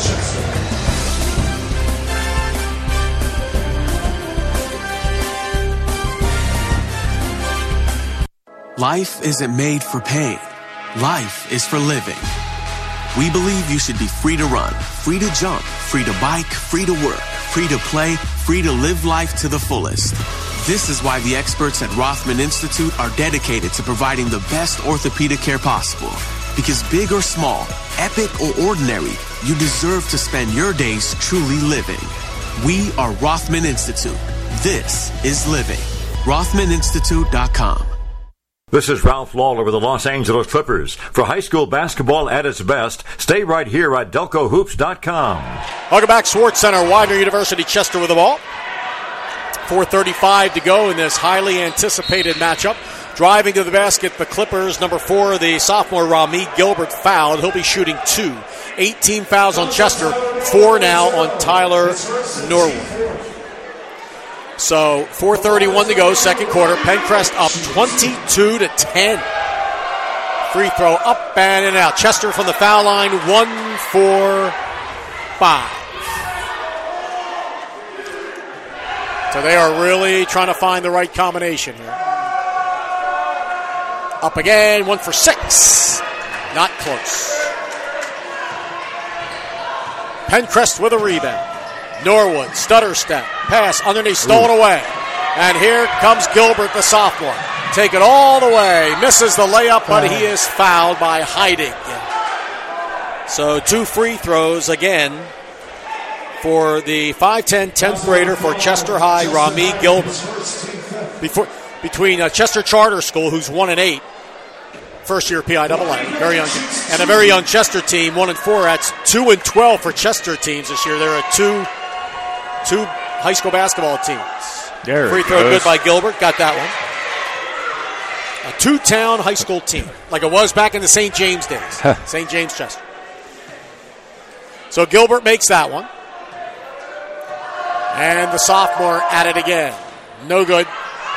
G: Life isn't made for pain. Life is for living. We believe you should be free to run, free to jump, free to bike, free to work, free to play, free to live life to the fullest. This is why the experts at Rothman Institute are dedicated to providing the best orthopedic care possible. Because big or small, epic or ordinary, you deserve to spend your days truly living. We are Rothman Institute. This is living. RothmanInstitute.com.
F: This is Ralph Lawler with the Los Angeles Clippers. For high school basketball at its best, stay right here at DelcoHoops.com.
C: Welcome back, Schwartz Center, Widener University, Chester with the ball. 4:35 to go in this highly anticipated matchup. Driving to the basket, the Clippers, number 4, the sophomore Rami Gilbert fouled. He'll be shooting 2. 18 fouls on Chester, 4 now on Tyler Norwood. So 4:31 to go, second quarter. Pencrest up 22 to 10. Free throw up and in and out. Chester from the foul line, 1 for 5. So they are really trying to find the right combination here. Up again, 1 for 6. Not close. Pencrest with a rebound. Norwood, stutter step, pass underneath, stolen away. And here comes Gilbert, the sophomore. Take it all the way. Misses the layup, but he is fouled by Heidig. So 2 free throws again for the 5'10", 10th grader for Chester High, Rami Gilbert. Between Chester Charter School, who's 1-8, first year PIAA, very young, and a very young Chester team, 1-4. That's 2-12 for Chester teams this year. There are two high school basketball teams.
E: There
C: free throw good by Gilbert, got that one. a two-town high school team, like it was back in the St. James days. St. James Chester. So Gilbert makes that one. And the sophomore at it again. No good.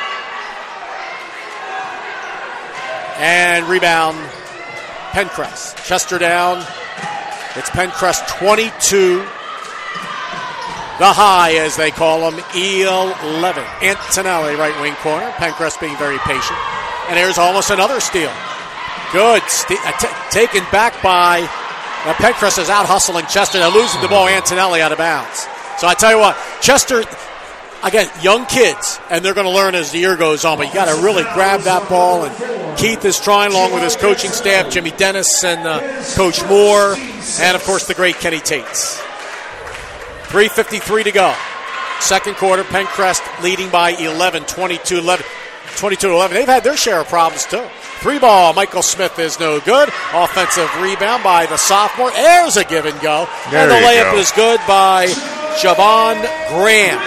C: And rebound, Pencrest. Chester down. It's Pencrest 22. The high, as they call him, E11. Antonelli, right wing corner. Pencrest being very patient. And there's almost another steal. Good. Taken back by Pencrest is out hustling Chester. They're losing the ball. Antonelli out of bounds. So I tell you what, Chester, again, young kids, and they're going to learn as the year goes on, but you got to really grab that ball. And Keith is trying, along with his coaching staff, Jimmy Dennis and Coach Moore, and, of course, the great Kenny Tates. 3:53 to go. Second quarter, Pencrest leading by 11, 22-11. 22-11. They've had their share of problems, too. 3-ball, Michael Smith is no good. Offensive rebound by the sophomore. There's a give and go. And the layup is good by Javon Graham.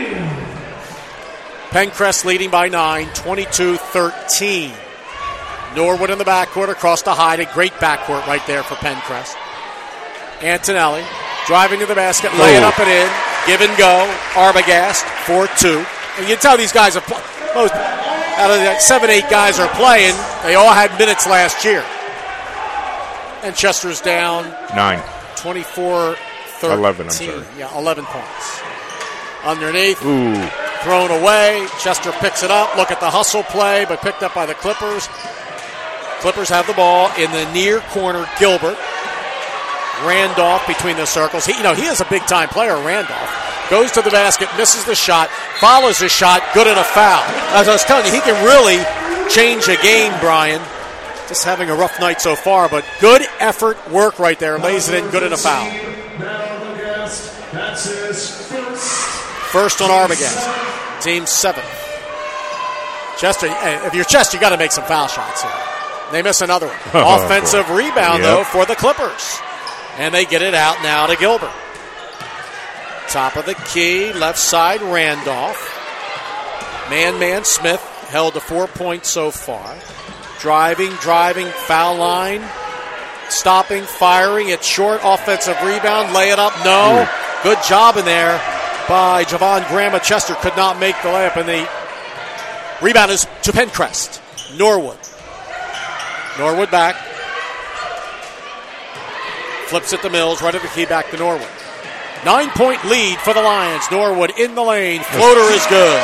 C: Pencrest leading by 9, 22-13. Norwood in the backcourt across the high. A great backcourt right there for Pencrest. Antonelli driving to the basket, laying up and in. Give and go. Arbogast, 4-2. And you can tell these guys are most out of the 7-8 guys are playing. They all had minutes last year. And Chester's down
E: 9.
C: 24-13.
E: 11, I'm sorry.
C: Yeah, 11 points. Underneath. Thrown away. Chester picks it up. Look at the hustle play, but picked up by the Clippers. Clippers have the ball in the near corner. Gilbert. Randolph between the circles. He is a big-time player, Randolph. Goes to the basket, misses the shot, follows the shot, good at a foul. As I was telling you, he can really change a game, Brian. Just having a rough night so far, but good effort, work right there. Lays it in, good at a foul. First on Arbogast. Team 7th. Chester, if you're Chester, you got to make some foul shots here. They miss another one. Offensive rebound, though, for the Clippers. And they get it out now to Gilbert. Top of the key, left side, Randolph. Man, Smith held to 4 points so far. Driving, foul line. Stopping, firing. It's short, offensive rebound. Lay it up, no. Good job in there by Javon Graham. Chester could not make the layup, and the rebound is to Pencrest. Norwood back. Flips it to Mills, right at the key, back to Norwood. 9-point lead for the Lions. Norwood in the lane. Floater is good.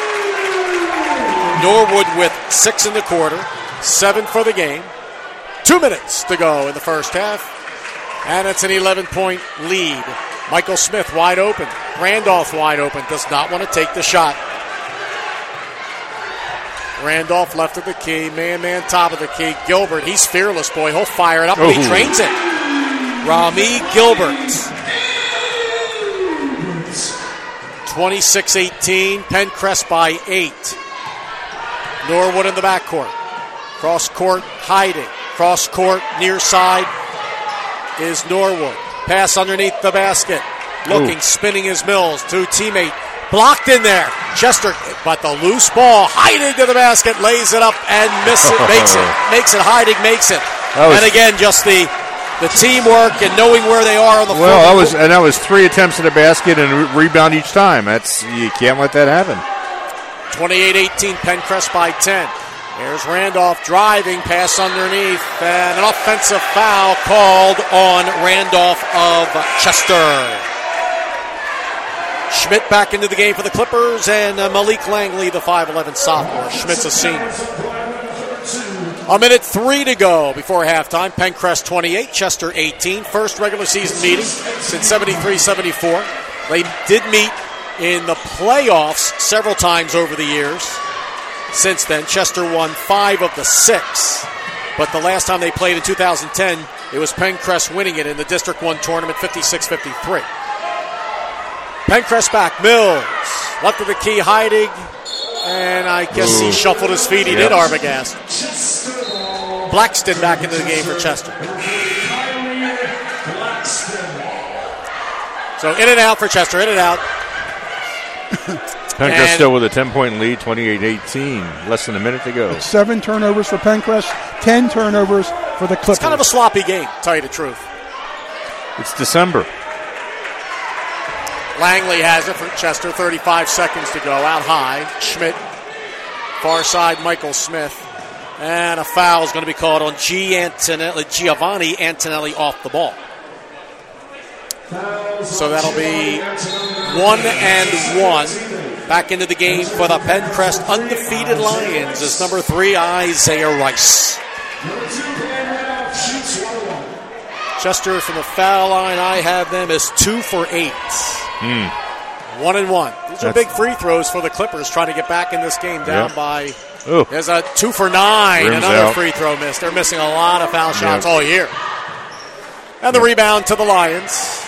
C: Norwood with 6 in the quarter. 7 for the game. 2 minutes to go in the first half. And it's an 11-point lead. Michael Smith wide open. Randolph wide open. Does not want to take the shot. Randolph left of the key. Man, top of the key. Gilbert, he's fearless, boy. He'll fire it up, and he drains it. Rami Gilbert. 26-18. Pencrest by 8. Norwood in the backcourt. Cross court, hiding. Cross court, near side is Norwood. Pass underneath the basket. Looking, spinning his Mills. To teammate. Blocked in there. Chester, but the loose ball. Hiding to the basket. Lays it up and misses it. Makes it. Hiding makes it. And again, just the teamwork and knowing where they are on the floor.
E: Well, that was 3 attempts at the basket and rebound each time. You can't let that happen.
C: 28-18, Pencrest by 10. There's Randolph driving, pass underneath, and an offensive foul called on Randolph of Chester. Schmidt back into the game for the Clippers, and Malik Langley, the 5'11 sophomore. Schmidt's a senior. 1:03 to go before halftime. Pencrest 28, Chester 18. First regular season meeting since 73-74. They did meet in the playoffs several times over the years. Since then, Chester won 5 of the 6. But the last time they played in 2010, it was Pencrest winning it in the District 1 tournament, 56-53. Pencrest back. Mills. Left of the key, hiding. And I guess he shuffled his feet. He did, Arbogast. Blackston back into the game for Chester. So in and out for Chester. In and out.
E: Pencrest still with a 10-point lead, 28-18. Less than a minute to go.
D: 7 turnovers for Pencrest, 10 turnovers for the Clippers.
C: It's kind of a sloppy game, to tell you the truth.
E: It's December.
C: Langley has it for Chester, 35 seconds to go. Out high, Schmidt. Far side, Michael Smith. And a foul is going to be called on Giovanni Antonelli off the ball. So that'll be 1-1. Back into the game for the Pencrest undefeated Lions is number 3, Isaiah Rice. Chester from the foul line, I have them as 2 for 8. 1-1. These are big free throws for the Clippers trying to get back in this game down by...
E: Ooh.
C: There's a 2 for 9.
E: Rims
C: Another
E: out.
C: free throw miss. They're missing a lot of foul shots all year. And the rebound to the Lions.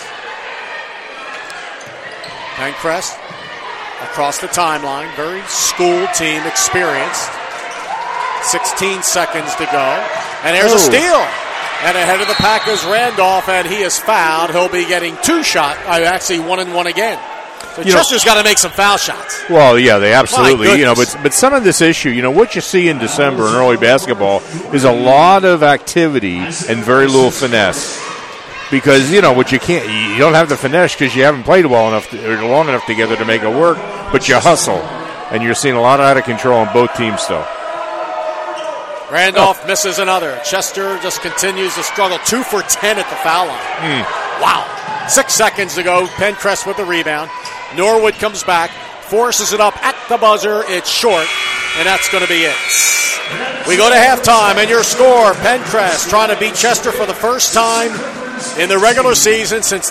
C: Pencrest across the timeline. Very school team experienced. 16 seconds to go. And there's a steal. And ahead of the Pack is Randolph, and he is fouled. He'll be getting 2 shots. Actually, 1-1 again. So Chester's got to make some foul shots.
E: Well, yeah, they absolutely, but some of this issue, what you see in December in early basketball is a lot of activity and very little finesse. Because, what you don't have the finesse because you haven't played well enough or long enough together to make it work, but you hustle. And you're seeing a lot out of control on both teams still.
C: Randolph misses another. Chester just continues to struggle. 2 for 10 at the foul line. Wow. 6 seconds to go. Pencrest with the rebound. Norwood comes back, forces it up at the buzzer. It's short, and that's going to be it. We go to halftime, and your score, Pencrest trying to beat Chester for the first time in the regular season since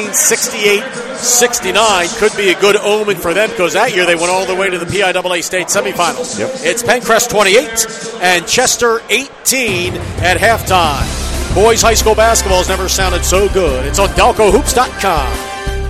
C: 1968-69. Could be a good omen for them because that year they went all the way to the PIAA state semifinals.
E: Yep.
C: It's Pencrest 28 and Chester 18 at halftime. Boys high school basketball has never sounded so good. It's on DelcoHoops.com.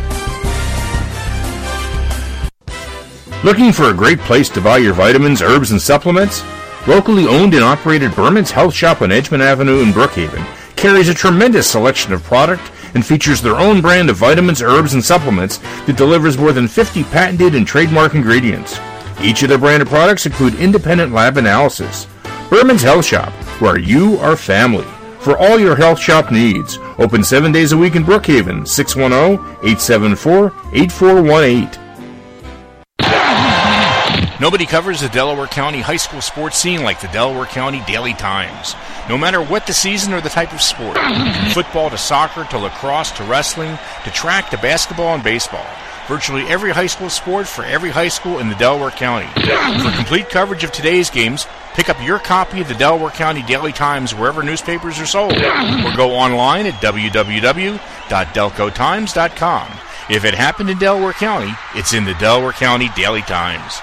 A: Looking for a great place to buy your vitamins, herbs, and supplements? Locally owned and operated Berman's Health Shop on Edgemont Avenue in Brookhaven carries a tremendous selection of product and features their own brand of vitamins, herbs, and supplements that delivers more than 50 patented and trademark ingredients. Each of their branded products include independent lab analysis. Berman's Health Shop, where you are family. For all your health shop needs, open 7 days a week in Brookhaven, 610-874-8418. Nobody covers the Delaware County high school sports scene like the Delaware County Daily Times. No matter what the season or the type of sport, from football to soccer to lacrosse to wrestling to track to basketball and baseball, virtually every high school sport for every high school in the Delaware County. For complete coverage of today's games, pick up your copy of the Delaware County Daily Times wherever newspapers are sold, or go online at www.delcotimes.com. If it happened in Delaware County, it's in the Delaware County Daily Times.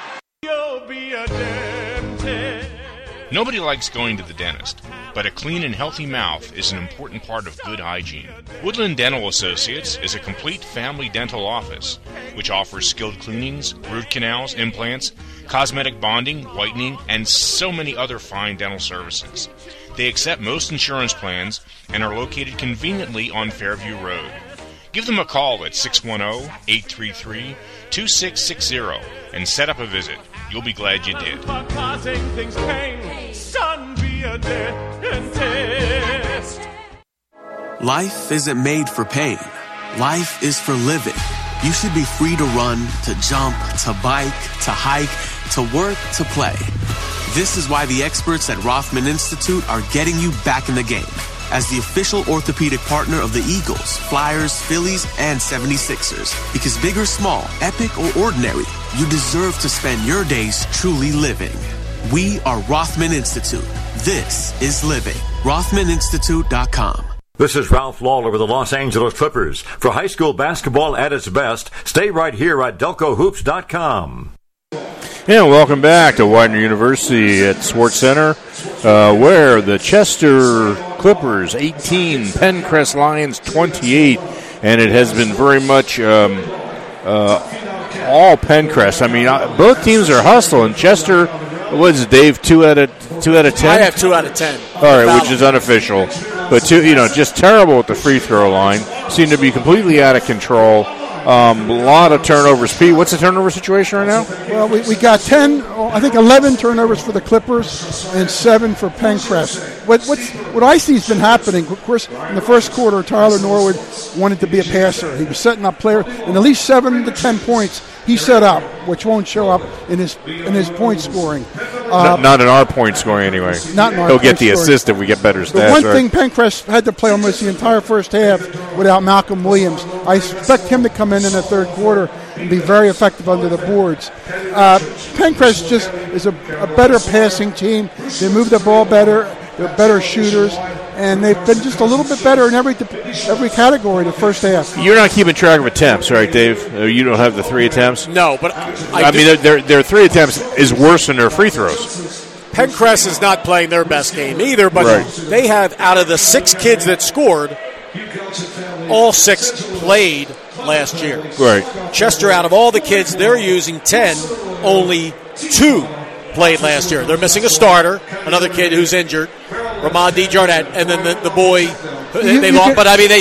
A: Nobody likes going to the dentist, but a clean and healthy mouth is an important part of good hygiene. Woodland Dental Associates is a complete family dental office, which offers skilled cleanings, root canals, implants, cosmetic bonding, whitening, and so many other fine dental services. They accept most insurance plans and are located conveniently on Fairview Road. Give them a call at 610-833-2660 and set up a visit. You'll be glad you did.
G: Life isn't made for pain. Life is for living. You should be free to run, to jump, to bike, to hike, to work, to play. This is why the experts at Rothman Institute are getting you back in the game. As the official orthopedic partner of the Eagles, Flyers, Phillies, and 76ers. Because big or small, epic or ordinary, you deserve to spend your days truly living. We are Rothman Institute. This is living. RothmanInstitute.com.
F: This is Ralph Lawler with the Los Angeles Clippers. For high school basketball at its best, stay right here at DelcoHoops.com.
E: And welcome back to Widener University at Sports Center, where the Chester Clippers 18, Pencrest Lions 28, and it has been very much all Pencrest. I mean, both teams are hustling. Chester, what's Dave? 2 out of 10.
C: I have 2 out of 10.
E: All right, which is unofficial, but just terrible at the free throw line. Seem to be completely out of control. A lot of turnovers. Pete, what's the turnover situation right now?
D: Well, we got 11 turnovers for the Clippers and 7 for Pencrest. What I see has been happening, of course, in the first quarter, Tyler Norwood wanted to be a passer. He was setting up players, and at least 7 to 10 points he set up, which won't show up in his point scoring.
E: Not in our point scoring anyway.
D: Not in our
E: He'll
D: point
E: get the
D: scoring.
E: assist if we get better stats.
D: The one thing Pencrest had to play almost the entire first half without Malcolm Williams. I expect him to come in the third quarter and be very effective under the boards. Pencrest just is a better passing team. They move the ball better. They're better shooters, and they've been just a little bit better in every category the first half.
E: You're not keeping track of attempts, right, Dave? You don't have the 3 attempts?
C: No, but
E: I mean, their 3 attempts is worse than their free throws.
C: Pencrest is not playing their best game either, but they have, out of the 6 kids that scored, all 6 played last year.
E: Right.
C: Chester, out of all the kids they're using 10, only 2 played last year. They're missing a starter, another kid who's injured, Ramon DeJarnett, and then the boy they lost. But I mean,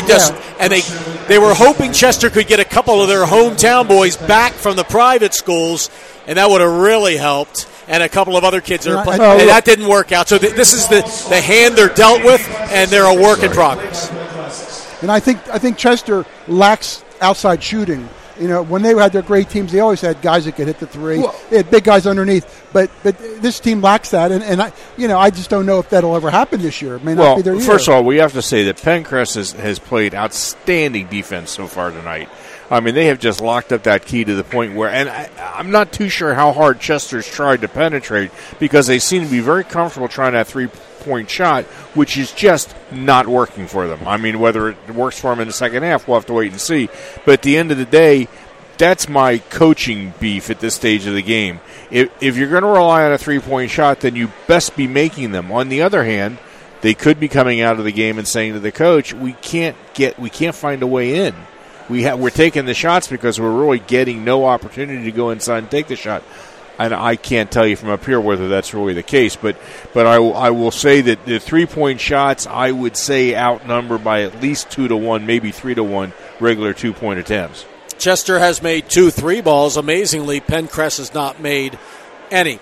C: they were hoping Chester could get a couple of their hometown boys back from the private schools, and that would have really helped. And a couple of other kids that are playing, and that didn't work out. So this is the hand they're dealt with, and they're a work in progress.
D: And I think Chester lacks outside shooting. You know, when they had their great teams, they always had guys that could hit the 3. They had big guys underneath. But this team lacks that, and I just don't know if that'll ever happen this year. It may not be their year.
E: First of all, we have to say that Pencrest has played outstanding defense so far tonight. I mean, they have just locked up that key to the point where, and I'm not too sure how hard Chester's tried to penetrate, because they seem to be very comfortable trying that 3-point shot, which is just not working for them. I mean, whether it works for them in the second half, we'll have to wait and see. But at the end of the day, that's my coaching beef at this stage of the game. If you're going to rely on a 3-point shot, then you best be making them. On the other hand, they could be coming out of the game and saying to the coach, we can't find a way in. We're taking the shots because we're really getting no opportunity to go inside and take the shot. And I can't tell you from up here whether that's really the case, but I will say that the 3-point shots, I would say, outnumbered by at least 2-1, maybe 3-1 regular 2-point attempts.
C: Chester has made 2 3-balls. Amazingly, Pencrest has not made any.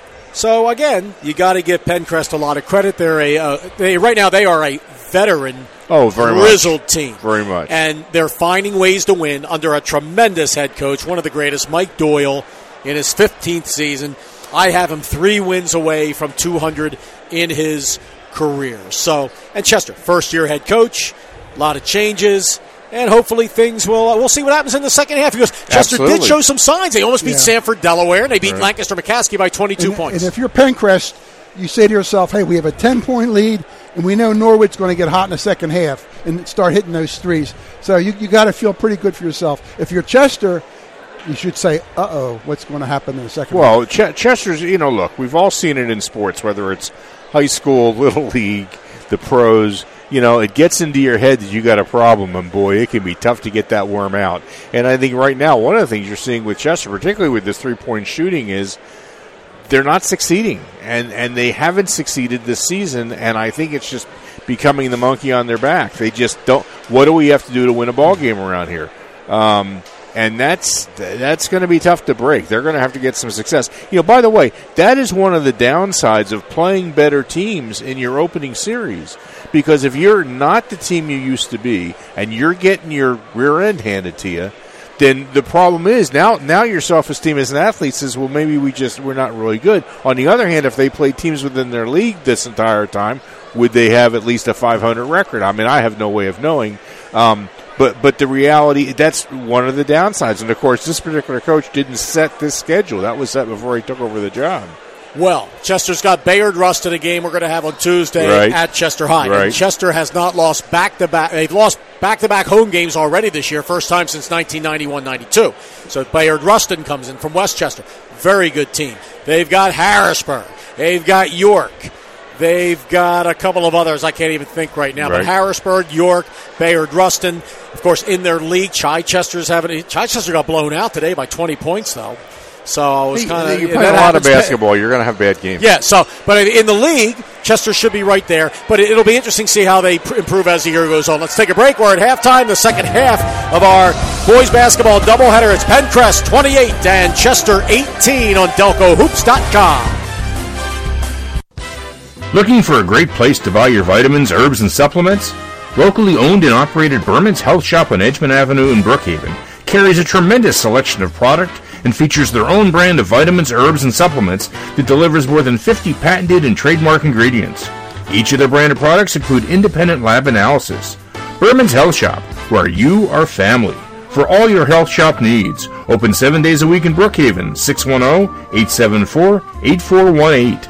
C: So again, you got to give Pencrest a lot of credit. Right now they are a veteran, grizzled team.
E: Very much.
C: And they're finding ways to win under a tremendous head coach, one of the greatest, Mike Doyle, in his 15th season. I have him 3 wins away from 200 in his career. So, and Chester, first-year head coach, a lot of changes, and hopefully things we'll see what happens in the second half. Because Chester did show some signs. They almost beat Sanford, Delaware, and they beat Lancaster McCaskey by 22 points.
D: And if you're Pencrest, you say to yourself, hey, we have a 10-point lead, and we know Norwood's going to get hot in the second half and start hitting those threes. So you got to feel pretty good for yourself. If you're Chester, you should say, what's going to happen in the second half?
E: Well, Chester's, look, we've all seen it in sports, whether it's high school, little league, the pros. It gets into your head that you got a problem, and boy, it can be tough to get that worm out. And I think right now, one of the things you're seeing with Chester, particularly with this 3-point shooting, is they're not succeeding, and they haven't succeeded this season, and I think it's just becoming the monkey on their back. They just don't. What do we have to do to win a ball game around here? And that's going to be tough to break. They're going to have to get some success. By the way, that is one of the downsides of playing better teams in your opening series. Because if you're not the team you used to be and you're getting your rear end handed to you, then the problem is now your self-esteem as an athlete says, well, maybe we're not really good. On the other hand, if they play teams within their league this entire time, would they have at least a 500 record? I mean, I have no way of knowing. But the reality, that's one of the downsides. And, of course, this particular coach didn't set this schedule. That was set before he took over the job.
C: Well, Chester's got Bayard Rustin, a game we're going to have on Tuesday at Chester High.
E: Right.
C: And Chester has not lost back-to-back. They've lost back-to-back home games already this year, first time since 1991-92. So Bayard Rustin comes in from Westchester. Very good team. They've got Harrisburg. They've got York. They've got a couple of others I can't even think right now. Right. But Harrisburg, York, Bayard Rustin. Of course, in their league, Chichester got blown out today by 20 points, though. So I was kind of.
E: You play a lot of basketball, you're going to have bad games.
C: Yeah. So, but in the league, Chester should be right there, but it'll be interesting to see how they improve as the year goes on. Let's take a break. We're at halftime, the second half of our boys basketball doubleheader. It's Pencrest 28 and Chester 18 on DelcoHoops.com.
A: Looking for a great place to buy your vitamins, herbs, and supplements? Locally owned and operated Berman's Health Shop on Edgemont Avenue in Brookhaven carries a tremendous selection of product and features their own brand of vitamins, herbs, and supplements that delivers more than 50 patented and trademark ingredients. Each of their branded products include independent lab analysis. Berman's Health Shop, where you are family. For all your health shop needs, open 7 days a week in Brookhaven, 610-874-8418.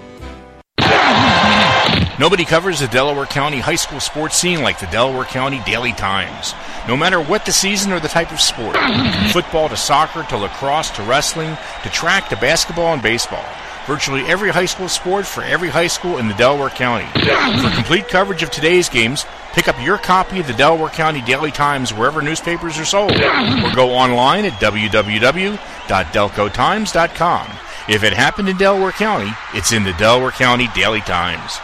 A: Nobody covers the Delaware County high school sports scene like the Delaware County Daily Times. No matter what the season or the type of sport, from football to soccer to lacrosse to wrestling to track to basketball and baseball, virtually every high school sport for every high school in the Delaware County. For complete coverage of today's games, pick up your copy of the Delaware County Daily Times wherever newspapers are sold, or go online at www.delcotimes.com. If it happened in Delaware County, it's in the Delaware County Daily Times.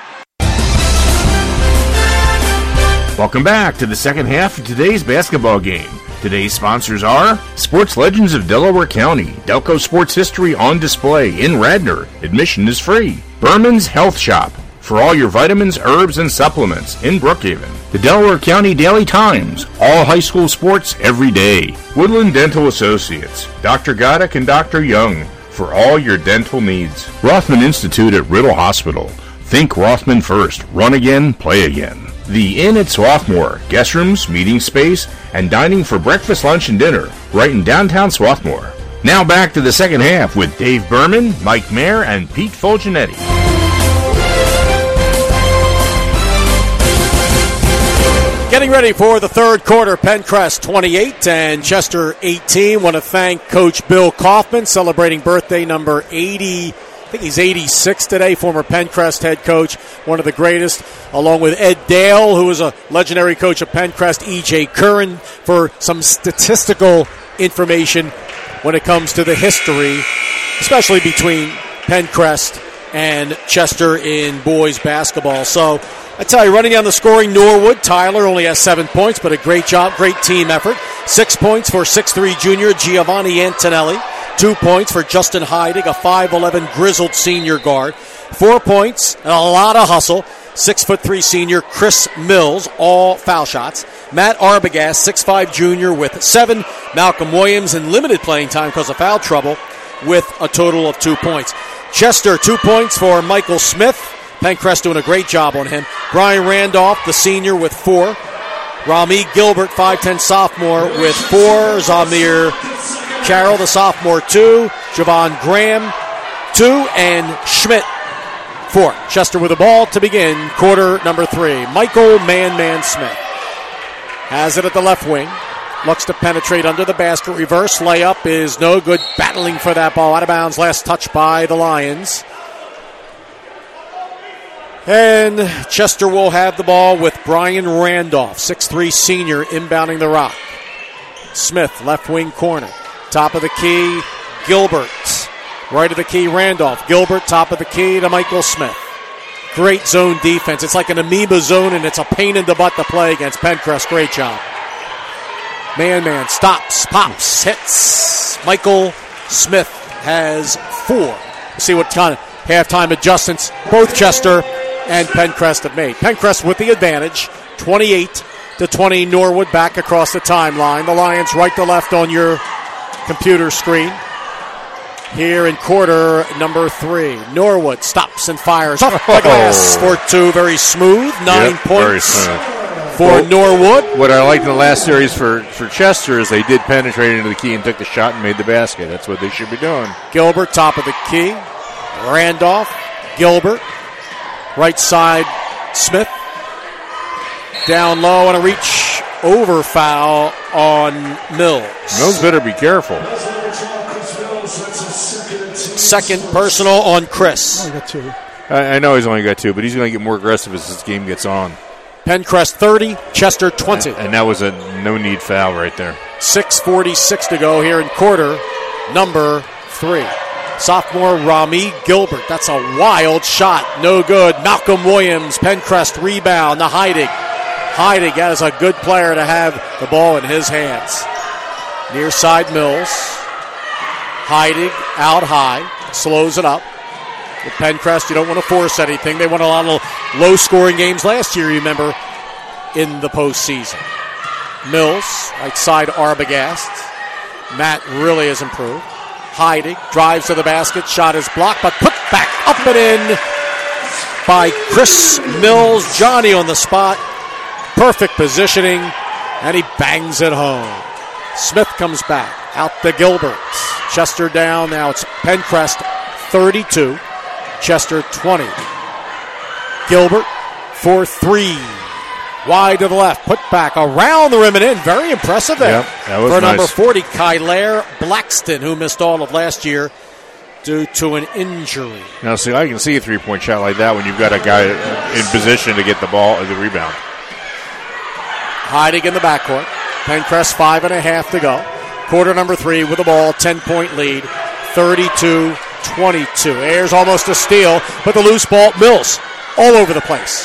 A: Welcome back to the second half of today's basketball game. Today's sponsors are Sports Legends of Delaware County, Delco Sports History on display in Radnor. Admission is free. Berman's Health Shop, for all your vitamins, herbs, and supplements in Brookhaven. The Delaware County Daily Times, all high school sports every day. Woodland Dental Associates, Dr. Goddick and Dr. Young, for all your dental needs. Rothman Institute at Riddle Hospital. Think Rothman first. Run again, play again. The Inn at Swarthmore, guest rooms, meeting space, and dining for breakfast, lunch, and dinner, right in downtown Swarthmore. Now back to the second half with Dave Berman, Mike Mayer, and Pete Fulgenetti.
C: Getting ready for the third quarter, Pencrest 28 and Chester 18. Want to thank Coach Bill Kaufman, celebrating birthday number 80. I think he's 86 today, former Pencrest head coach, one of the greatest, along with Ed Dale, who was a legendary coach of Pencrest, E.J. Curran, for some statistical information when it comes to the history, especially between Pencrest and Chester in boys basketball. So I tell you, running down the scoring, Norwood, Tyler only has 7 points, but a great job, great team effort. 6 points for 6'3 junior Giovanni Antonelli. 2 points for Justin Heidig, a 5'11 grizzled senior guard. 4 points and a lot of hustle. 6'3 senior Chris Mills, all foul shots. Matt Arbogast, 6'5 junior with 7. Malcolm Williams in limited playing time because of foul trouble with a total of 2 points. Chester, 2 points for Michael Smith. Pencrest doing a great job on him. Brian Randolph, the senior, with 4. Rami Gilbert, 5'10 sophomore, with 4. Zamir Carroll, the sophomore, 2. Javon Graham, 2. And Schmidt, 4. Chester with the ball to begin quarter number 3. Michael Man Smith has it at the left wing. Looks to penetrate under the basket. Reverse layup is no good. Battling for that ball. Out of bounds. Last touch by the Lions. And Chester will have the ball with Brian Randolph, 6'3 senior, inbounding the rock. Smith, left wing corner. Top of the key, Gilbert. Right of the key, Randolph. Gilbert, top of the key to Michael Smith. Great zone defense. It's like an amoeba zone, and it's a pain in the butt to play against Pencrest. Great job. Man, stops, pops, hits. Michael Smith has 4. We'll see what kind of halftime adjustments both Chester and Pencrest have made. Pencrest with the advantage, 28-20. Norwood back across the timeline. The Lions right to left on your computer screen. Here in quarter number 3. Norwood stops and fires off the glass for 2. Very smooth. 9 points for Norwood.
E: What I liked in the last series for Chester is they did penetrate into the key and took the shot and made the basket. That's what they should be doing.
C: Gilbert, top of the key. Randolph, Gilbert. Right side, Smith. Down low on a reach over foul on Mills.
E: Mills better be careful.
C: Second personal on Chris.
D: Only got 2.
E: I know he's only got 2, but he's going to get more aggressive as this game gets on.
C: Pencrest 30, Chester 20.
E: And that was a no-need foul right there.
C: 6:46 to go here in quarter number 3. sophomore Rami Gilbert. That's a wild shot. No good. Malcolm Williams, Pencrest rebound to Heidig. Heidig is a good player to have the ball in his hands. Near side Mills. Heidig out high. Slows it up. With Pencrest, you don't want to force anything. They won a lot of low-scoring games last year, you remember, in the postseason. Mills, right side Arbogast. Matt really has improved. Heidig drives to the basket. Shot is blocked, but put back up and in by Chris Mills. Johnny on the spot. Perfect positioning, and he bangs it home. Smith comes back. Out to Gilbert. Chester down. Now it's Pencrest 32. Chester 20. Gilbert for 3. Wide to the left. Put back around the rim and in. Very impressive there.
E: Yep, that was
C: for
E: nice.
C: number 40, Kyler Blackston, who missed all of last year due to an injury.
E: Now, see, I can see a three-point shot like that when you've got a guy in position to get the ball, the rebound.
C: Heidig in the backcourt. Pencrest 5.5 to go. Quarter number 3 with the ball. 10-point lead. 32-22. Ayers almost a steal, but the loose ball. Mills all over the place.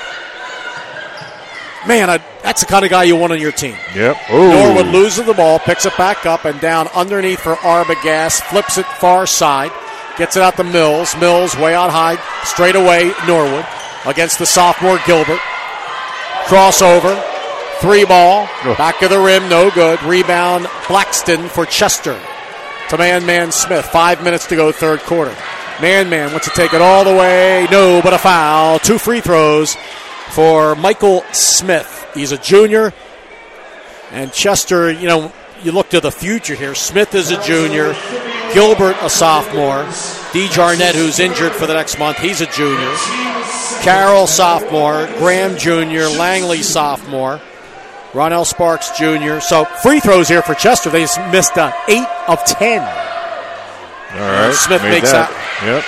C: Man, that's the kind of guy you want on your team.
E: Yep. Ooh.
C: Norwood loses the ball, picks it back up and down underneath for Arbogast, flips it far side, gets it out to Mills. Mills way out high, straight away Norwood against the sophomore Gilbert. Crossover, 3 ball, back of the rim, no good. Rebound, Blackston for Chester. To Man Smith, 5 minutes to go, third quarter. Man wants to take it all the way, no, but a foul. 2 free throws for Michael Smith. He's a junior. And Chester, you look to the future here. Smith is a junior. Gilbert, a sophomore. D. Jarnett, who's injured for the next month, he's a junior. Carroll, sophomore. Graham, junior. Langley, sophomore. Ronell Sparks, junior. So free throws here for Chester. They missed 8 of 10.
E: All right.
C: Smith makes that.
E: Yep.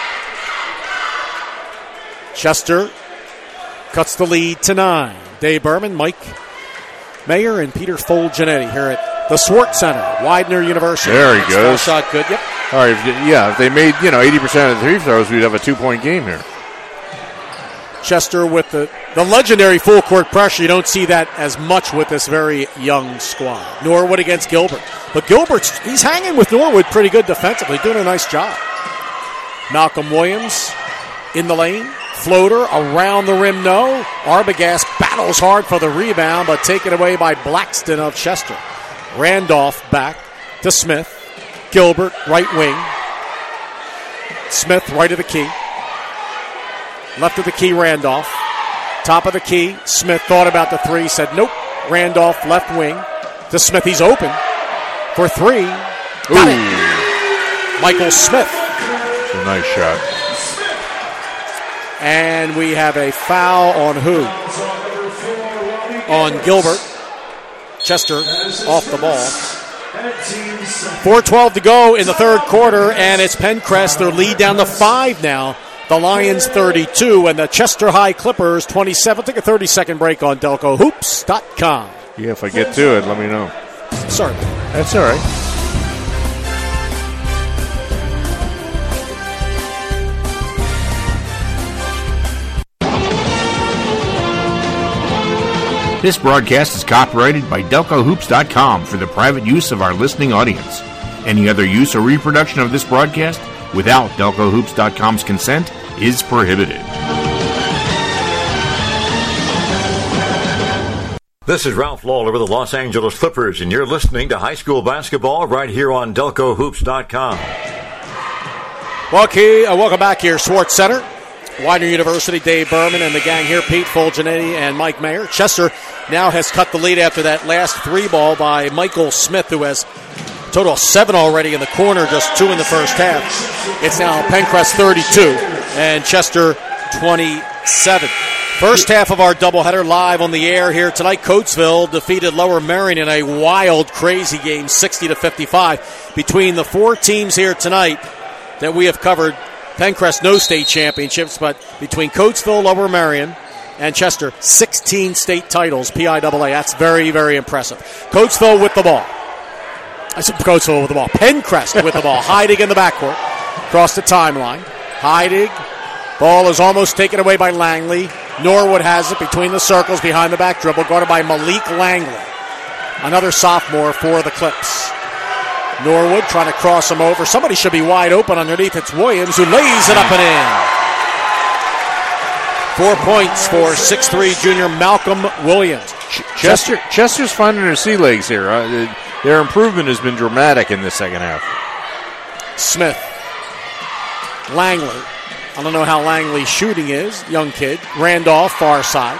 C: Chester cuts the lead to 9. Dave Berman, Mike Mayer, and Peter Folginetti here at the Swart Center, Widener University.
E: There he goes.
C: Shot good. Yep.
E: All right. If they made 80% of the free throws, we'd have a 2-point game here.
C: Chester with the legendary full court pressure. You don't see that as much with this very young squad. Norwood against Gilbert. But he's hanging with Norwood pretty good defensively, doing a nice job. Malcolm Williams in the lane. Floater around the rim, no. Arbogast battles hard for the rebound, but taken away by Blackston of Chester. Randolph back to Smith. Gilbert, right wing. Smith, right of the key. Left of the key, Randolph. Top of the key, Smith thought about the 3, said nope. Randolph, left wing. To Smith, he's open for 3. Got it. Michael Smith.
E: It's a nice shot.
C: And we have a foul on who? On Gilbert. Chester off the ball. 4:12 to go in the third quarter, and it's Pencrest. Their lead down to 5 now. The Lions 32 and the Chester High Clippers 27. Take a 30-second break on DelcoHoops.com.
E: Yeah, if I get to it, let me know.
C: Sorry.
E: That's all right.
A: This broadcast is copyrighted by DelcoHoops.com for the private use of our listening audience. Any other use or reproduction of this broadcast without DelcoHoops.com's consent is prohibited.
F: This is Ralph Lawler with the Los Angeles Clippers, and you're listening to high school basketball right here on DelcoHoops.com.
C: Welcome back here, Swart Center. Widener University, Dave Berman and the gang here, Pete Folginetti and Mike Mayer. Chester now has cut the lead after that last 3 ball by Michael Smith, who has a total of 7 already in the corner, just 2 in the first half. It's now Pencrest 32 and Chester 27. First half of our doubleheader live on the air here tonight. Coatesville defeated Lower Merion in a wild, crazy game, 60-55. Between the 4 teams here tonight that we have covered, Pencrest, no state championships, but between Coatesville, Lower Merion, and Chester, 16 state titles, PIAA. That's very, very impressive. Coatesville with the ball. I said Coatesville with the ball. Pencrest with the ball. Heidig in the backcourt. across the timeline. Heidig. Ball is almost taken away by Langley. Norwood has it between the circles, behind the back dribble, guarded by Malik Langley. Another sophomore for the Clips. Norwood trying to cross him over. Somebody should be wide open underneath. It's Williams who lays it up and in. 4 points for 6'3" junior Malcolm Williams.
E: Chester's finding their sea legs here. Their improvement has been dramatic in the second half.
C: Smith. Langley. I don't know how Langley's shooting is. Young kid. Randolph, far side.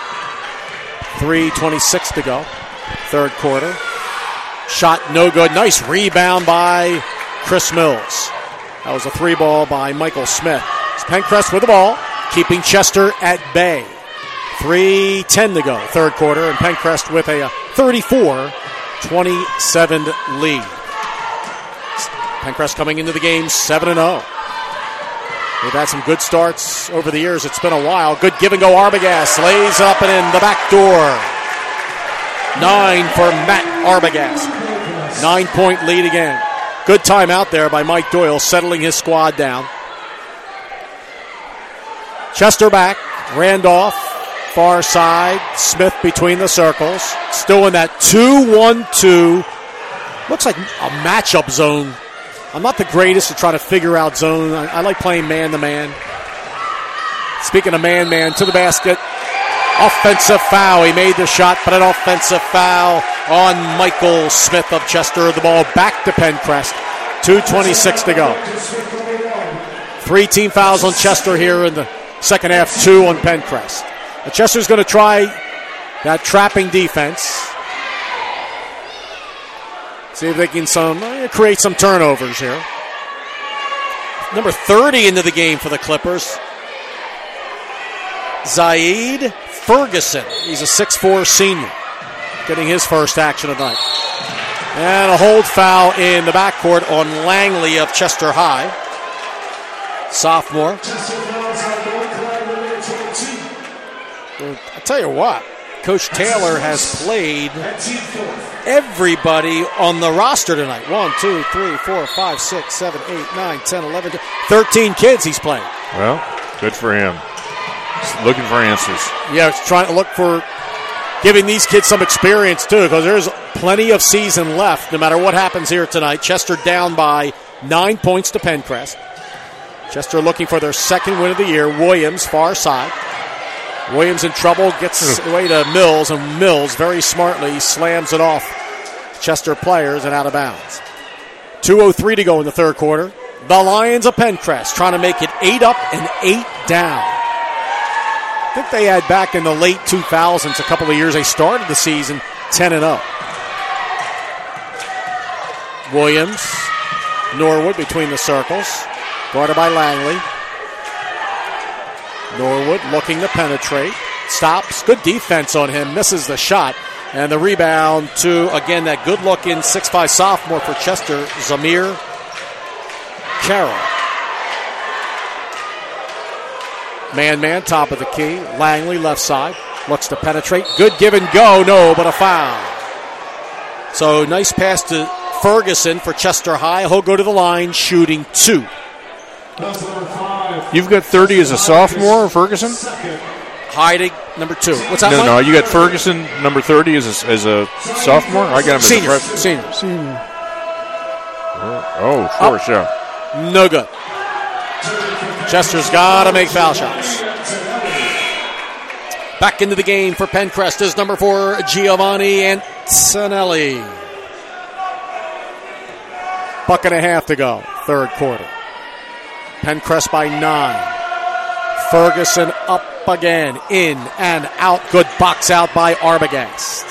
C: 3:26 to go. Third quarter. Shot no good. Nice rebound by Chris Mills. That was a 3-ball by Michael Smith. It's Pencrest with the ball, keeping Chester at bay. 3:10 to go. Third quarter, and Pencrest with a 34-27 lead. Pencrest coming into the game 7-0. They've had some good starts over the years. It's been a while. Good give and go. Arbogast lays it up and in the back door. 9 for Matt Arbogast. 9-point lead again. Good timeout there by Mike Doyle, settling his squad down. Chester back. Randolph, far side. Smith between the circles. Still in that 2-1-2. Looks like a matchup zone. I'm not the greatest at trying to figure out zone. I like playing man-to-man. Speaking of man-man, to the basket. Offensive foul. He made the shot, but an offensive foul on Michael Smith of Chester. The ball back to Pencrest. 2:26 to go. 3 team fouls on Chester here in the second half, 2 on Pencrest. Now Chester's going to try that trapping defense. See if they can create some turnovers here. Number 30 into the game for the Clippers. Zaid Ferguson. He's a 6'4" senior. Getting his first action of the night. And a hold foul in the backcourt on Langley of Chester High. Sophomore. I'll tell you what. Coach Taylor has played everybody on the roster tonight. 1, 2, 3, 4, 5, 6, 7, 8, 9, 10, 11, 13 kids he's played.
E: Well, good for him. Just looking for answers.
C: Yeah, it's trying to look for giving these kids some experience, too, because there's plenty of season left no matter what happens here tonight. Chester down by 9 points to Pencrest. Chester looking for their second win of the year. Williams, far side. Williams in trouble, gets away to Mills, and Mills very smartly slams it off Chester players and out of bounds. 2:03 to go in the third quarter. The Lions of Pencrest trying to make it 8 up and 8 down. I think they had back in the late 2000s, a couple of years, they started the season 10-0. Williams, Norwood between the circles, guarded by Langley. Norwood looking to penetrate. Stops. Good defense on him. Misses the shot. And the rebound to, again, that good-looking 6'5" sophomore for Chester, Zamir Carroll. Man, top of the key. Langley, left side. Looks to penetrate. Good give and go. No, but a foul. So, nice pass to Ferguson for Chester High. He'll go to the line, shooting 2.
E: You've got 30 as a sophomore, Ferguson?
C: Heidig, number 2. What's that?
E: No, you got Ferguson, number 30 as a sophomore? I got him as a freshman.
D: Senior.
E: Oh, sure, sure.
C: No good. Chester's got to make foul shots. Back into the game for Pencrest is number 4, Giovanni Antonelli. Buck and a half to go, third quarter. Pencrest by 9. Ferguson up again, in and out. Good box out by Arbogast.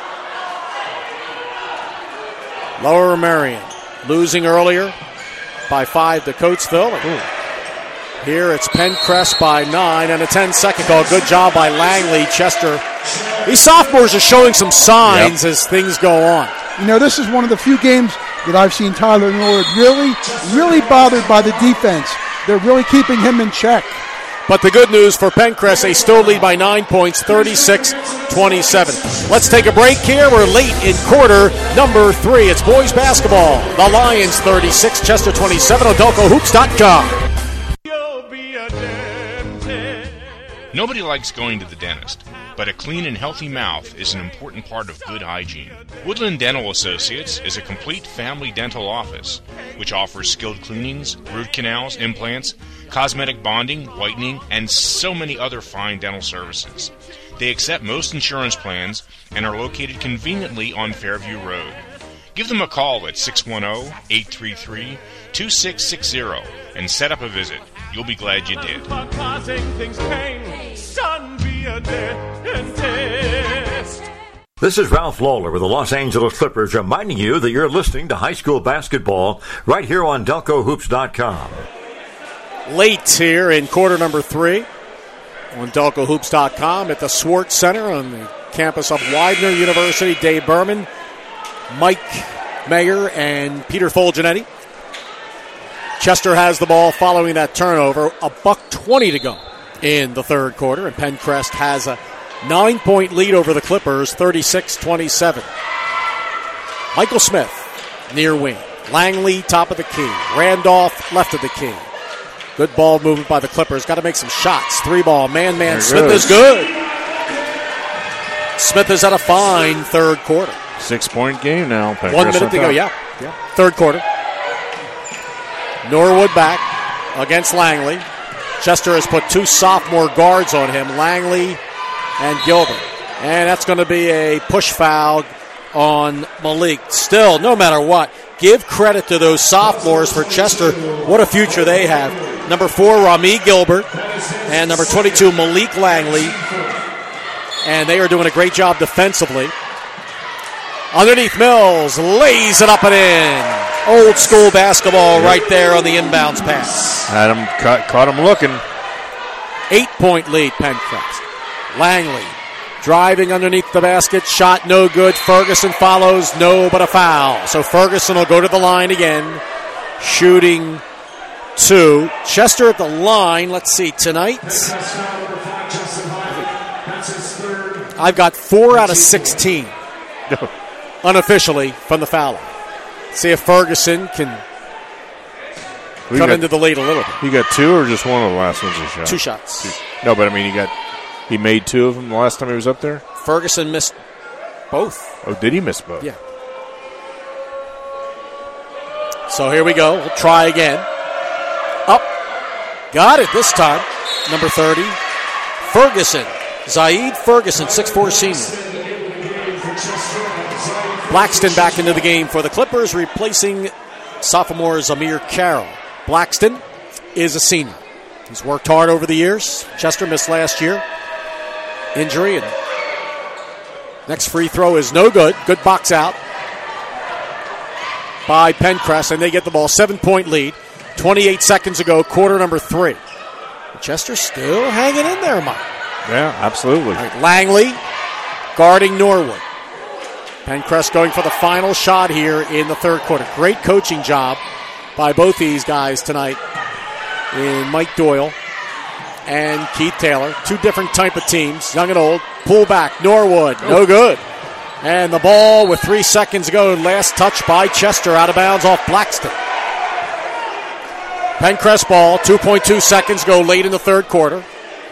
C: Lower Marion losing earlier by 5 to Coatesville. Here it's Pencrest by 9 and a 10-second goal. Good job by Langley. Chester. These sophomores are showing some signs as things go on.
D: You know, this is one of the few games that I've seen Tyler Norwood really bothered by the defense. They're really keeping him in check.
C: But the good news for Pencrest, they still lead by 9 points, 36-27. Let's take a break here. We're late in quarter number 3. It's boys basketball. The Lions 36, Chester 27 on DelcoHoops.com.
A: Nobody likes going to the dentist, but a clean and healthy mouth is an important part of good hygiene. Woodland Dental Associates is a complete family dental office, which offers skilled cleanings, root canals, implants, cosmetic bonding, whitening, and so many other fine dental services. They accept most insurance plans and are located conveniently on Fairview Road. Give them a call at 610-833-2660 and set up a visit. You'll be glad you did.
F: This is Ralph Lawler with the Los Angeles Clippers reminding you that you're listening to high school basketball right here on DelcoHoops.com.
C: Late here in quarter number 3 on DelcoHoops.com at the Swartz Center on the campus of Widener University. Dave Berman, Mike Mayer, and Peter Fulgenetti. Chester has the ball following that turnover. $1:20 to go in the third quarter, and Pencrest has a 9-point lead over the Clippers, 36-27. Michael Smith, near wing. Langley, top of the key. Randolph, left of the key. Good ball movement by the Clippers. Got to make some shots. 3-ball, man. Smith is good. Smith is at a fine third quarter.
E: 6-point game now.
C: 1 minute to go, yeah. Third quarter. Norwood back against Langley. Chester has put 2 sophomore guards on him, Langley and Gilbert. And that's going to be a push foul on Malik. Still, no matter what, give credit to those sophomores for Chester. What a future they have. Number 4, Rami Gilbert, and number 22, Malik Langley. And they are doing a great job defensively. Underneath Mills, lays it up and in. Old school basketball right there on the inbounds pass.
E: Had him caught him looking.
C: 8-point lead, Pencrest. Langley driving underneath the basket. Shot no good. Ferguson follows. No, but a foul. So Ferguson will go to the line again. Shooting 2. Chester at the line. Let's see. Tonight, I've got 4 out of 16. Unofficially from the foul line. See if Ferguson can come into the lead a little bit.
E: You got 2 or just one of the last ones he shot?
C: 2 shots.
E: 2. No, but I mean, he made 2 of them the last time he was up there?
C: Ferguson missed both.
E: Oh, did he miss both?
C: Yeah. So here we go. We'll try again. Up. Got it this time. Number 30. Ferguson. Zaid Ferguson, 6'4" senior. Blackston back into the game for the Clippers, replacing sophomore Zamir Carroll. Blackston is a senior. He's worked hard over the years. Chester missed last year. Injury. And next free throw is no good. Good box out by Pencrest, and they get the ball. 7-point lead. 28 seconds ago, quarter number 3. Chester still hanging in there, Mike.
E: Yeah, absolutely.
C: Right, Langley guarding Norwood. Pencrest going for the final shot here in the third quarter. Great coaching job by both these guys tonight in Mike Doyle and Keith Taylor. 2 different type of teams, young and old. Pull back, Norwood, no good. And the ball with 3 seconds to go. Last touch by Chester, out of bounds off Blackston. Pencrest ball, 2.2 seconds go late in the third quarter.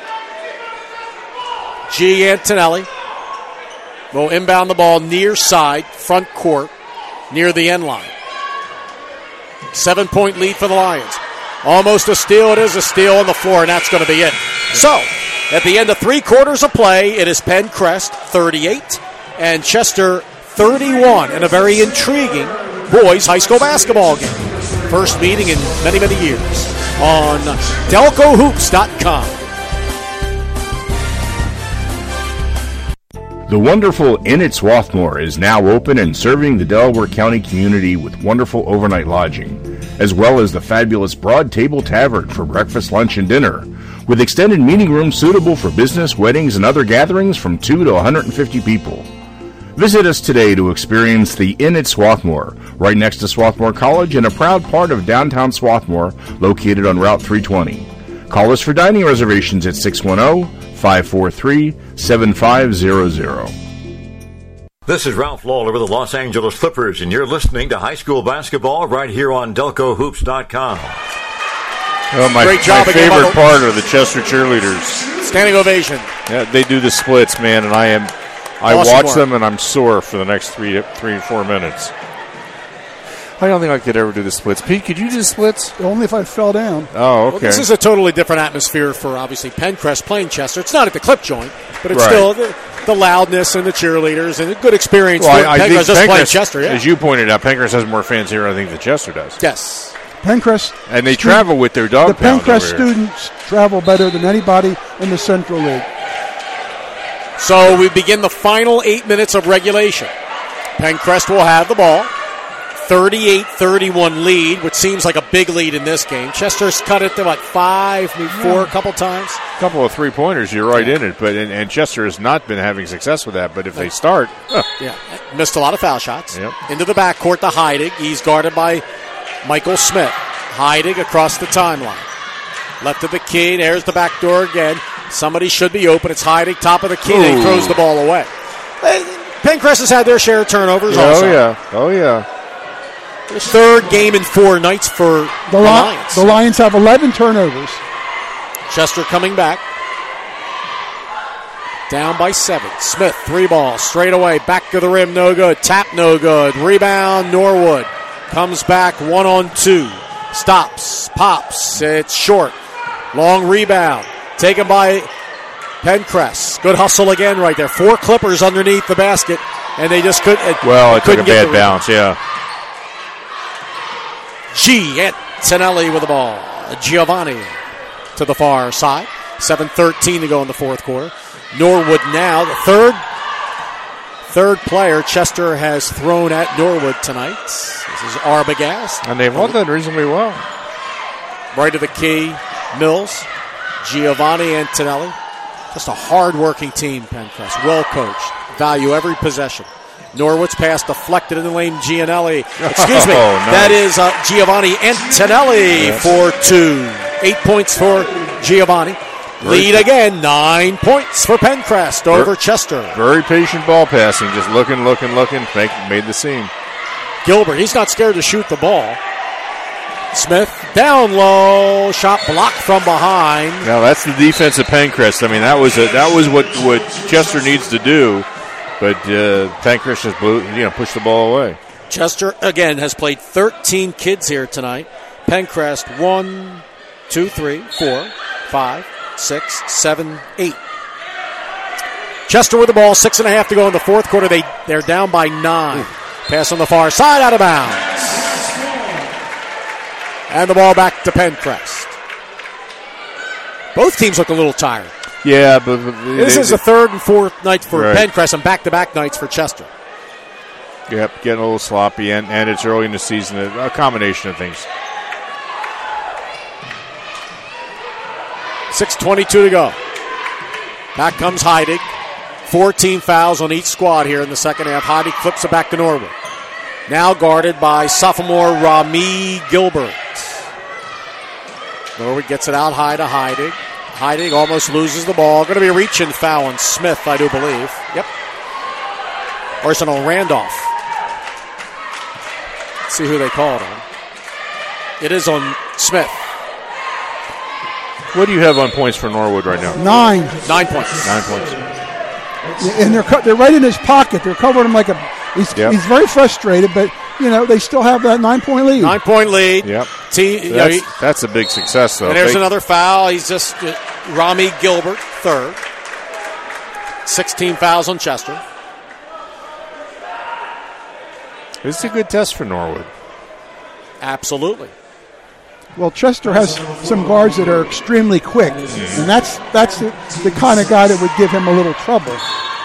C: G. Antonelli will inbound the ball near side, front court, near the end line. 7-point lead for the Lions. Almost a steal. It is a steal on the floor, and that's going to be it. So, at the end of 3 quarters of play, it is Pencrest 38 and Chester 31 in a very intriguing boys high school basketball game. First meeting in many, many years on DelcoHoops.com.
A: The wonderful Inn at Swarthmore is now open and serving the Delaware County community with wonderful overnight lodging, as well as the fabulous Broad Table Tavern for breakfast, lunch, and dinner, with extended meeting rooms suitable for business, weddings, and other gatherings from 2 to 150 people. Visit us today to experience the Inn at Swarthmore, right next to Swarthmore College and a proud part of downtown Swarthmore, located on Route 320. Call us for dining reservations at 610-543-7500.
F: This is Ralph Lawler with the Los Angeles Clippers, and you're listening to high school basketball right here on DelcoHoops.com.
E: Well, my favorite part are the Chester cheerleaders.
C: Standing ovation.
E: Yeah, they do the splits, man, and I watch them and I'm sore for the next 3 or 4 minutes. I don't think I could ever do the splits. Pete, could you do the splits?
D: Only if I fell down.
E: Oh, okay.
C: Well, this is a totally different atmosphere for, obviously, Pencrest playing Chester. It's not at the clip joint, but it's still the loudness and the cheerleaders and a good experience for Pencrest just playing Chester. Yeah.
E: As you pointed out, Pencrest has more fans here, I think, than Chester does.
C: Yes.
D: Pencrest.
E: And they travel with their dog pound.
D: The Pencrest students travel better than anybody in the Central League.
C: So we begin the final 8 minutes of regulation. Pencrest will have the ball. 38-31 lead, which seems like a big lead in this game. Chester's cut it to, 5, maybe 4 a couple times.
E: A couple of three-pointers, you're right in it. But and Chester has not been having success with that. But if they start...
C: Missed a lot of foul shots.
E: Yep.
C: Into the backcourt to Heidig. He's guarded by Michael Smith. Heidig across the timeline. Left of the key. There's the back door again. Somebody should be open. It's Heidig, top of the key. And he throws the ball away. Pencrest has had their share of turnovers also.
E: Oh, yeah.
C: Third game in 4 nights for the Lions.
D: The Lions have 11 turnovers.
C: Chester coming back. Down by 7. Smith, 3 ball, straight away, back to the rim, no good. Tap, no good. Rebound, Norwood. Comes back, 1-on-2. Stops, pops, it's short. Long rebound, taken by Pencrest. Good hustle again right there. 4 Clippers underneath the basket, and they just couldn't.
E: It took a bad bounce, yeah.
C: Antonelli with the ball. Giovanni to the far side. 7:13 to go in the fourth quarter. Norwood now, the third player Chester has thrown at Norwood tonight. This is Arbogast.
E: And they've all done reasonably well.
C: Right to the key, Mills. Giovanni Antonelli. Just a hard-working team, Pencrest. Well coached. Value every possession. Norwood's pass deflected in the lane. Gianelli. Excuse me.
E: Nice.
C: That is Giovanni Antonelli for 2. 8 points for Giovanni. Lead again. 9 points for Pencrest over Chester.
E: Very patient ball passing. Just looking. Made the seam.
C: Gilbert, he's not scared to shoot the ball. Smith down low. Shot blocked from behind.
E: Now that's the defense of Pencrest. I mean, that was what Chester needs to do. But Pencrest just pushed the ball away.
C: Chester, again, has played 13 kids here tonight. Pencrest, 1, 2, 3, 4, 5, 6, 7, 8. Chester with the ball, 6.5 to go in the fourth quarter. They're down by 9. Pass on the far side, out of bounds. And the ball back to Pencrest. Both teams look a little tired.
E: Yeah, but
C: this is the third and fourth night for Pencrest and back-to-back nights for Chester.
E: Yep, getting a little sloppy, and it's early in the season. A combination of things.
C: 6:22 to go. Back comes Heidig. 14 fouls on each squad here in the second half. Heidig flips it back to Norwood. Now guarded by sophomore Rami Gilbert. Norwood gets it out high to Heidig. Heidig almost loses the ball. Going to be a reach-in foul on Smith, I do believe. Yep. Arsenal Randolph. Let's see who they called on. It is on Smith.
E: What do you have on points for Norwood right now?
D: 9.
C: 9 points.
E: 9 points.
D: And they're right in his pocket. They're covering him like a. He's very frustrated, but they still have that 9-point lead.
C: 9-point lead.
E: Yep. That's a big success, though.
C: And there's another foul. He's just Rami Gilbert, third. 16 fouls on Chester.
E: This is a good test for Norwood.
C: Absolutely.
D: Well, Chester has some guards that are extremely quick, and that's the kind of guy that would give him a little trouble.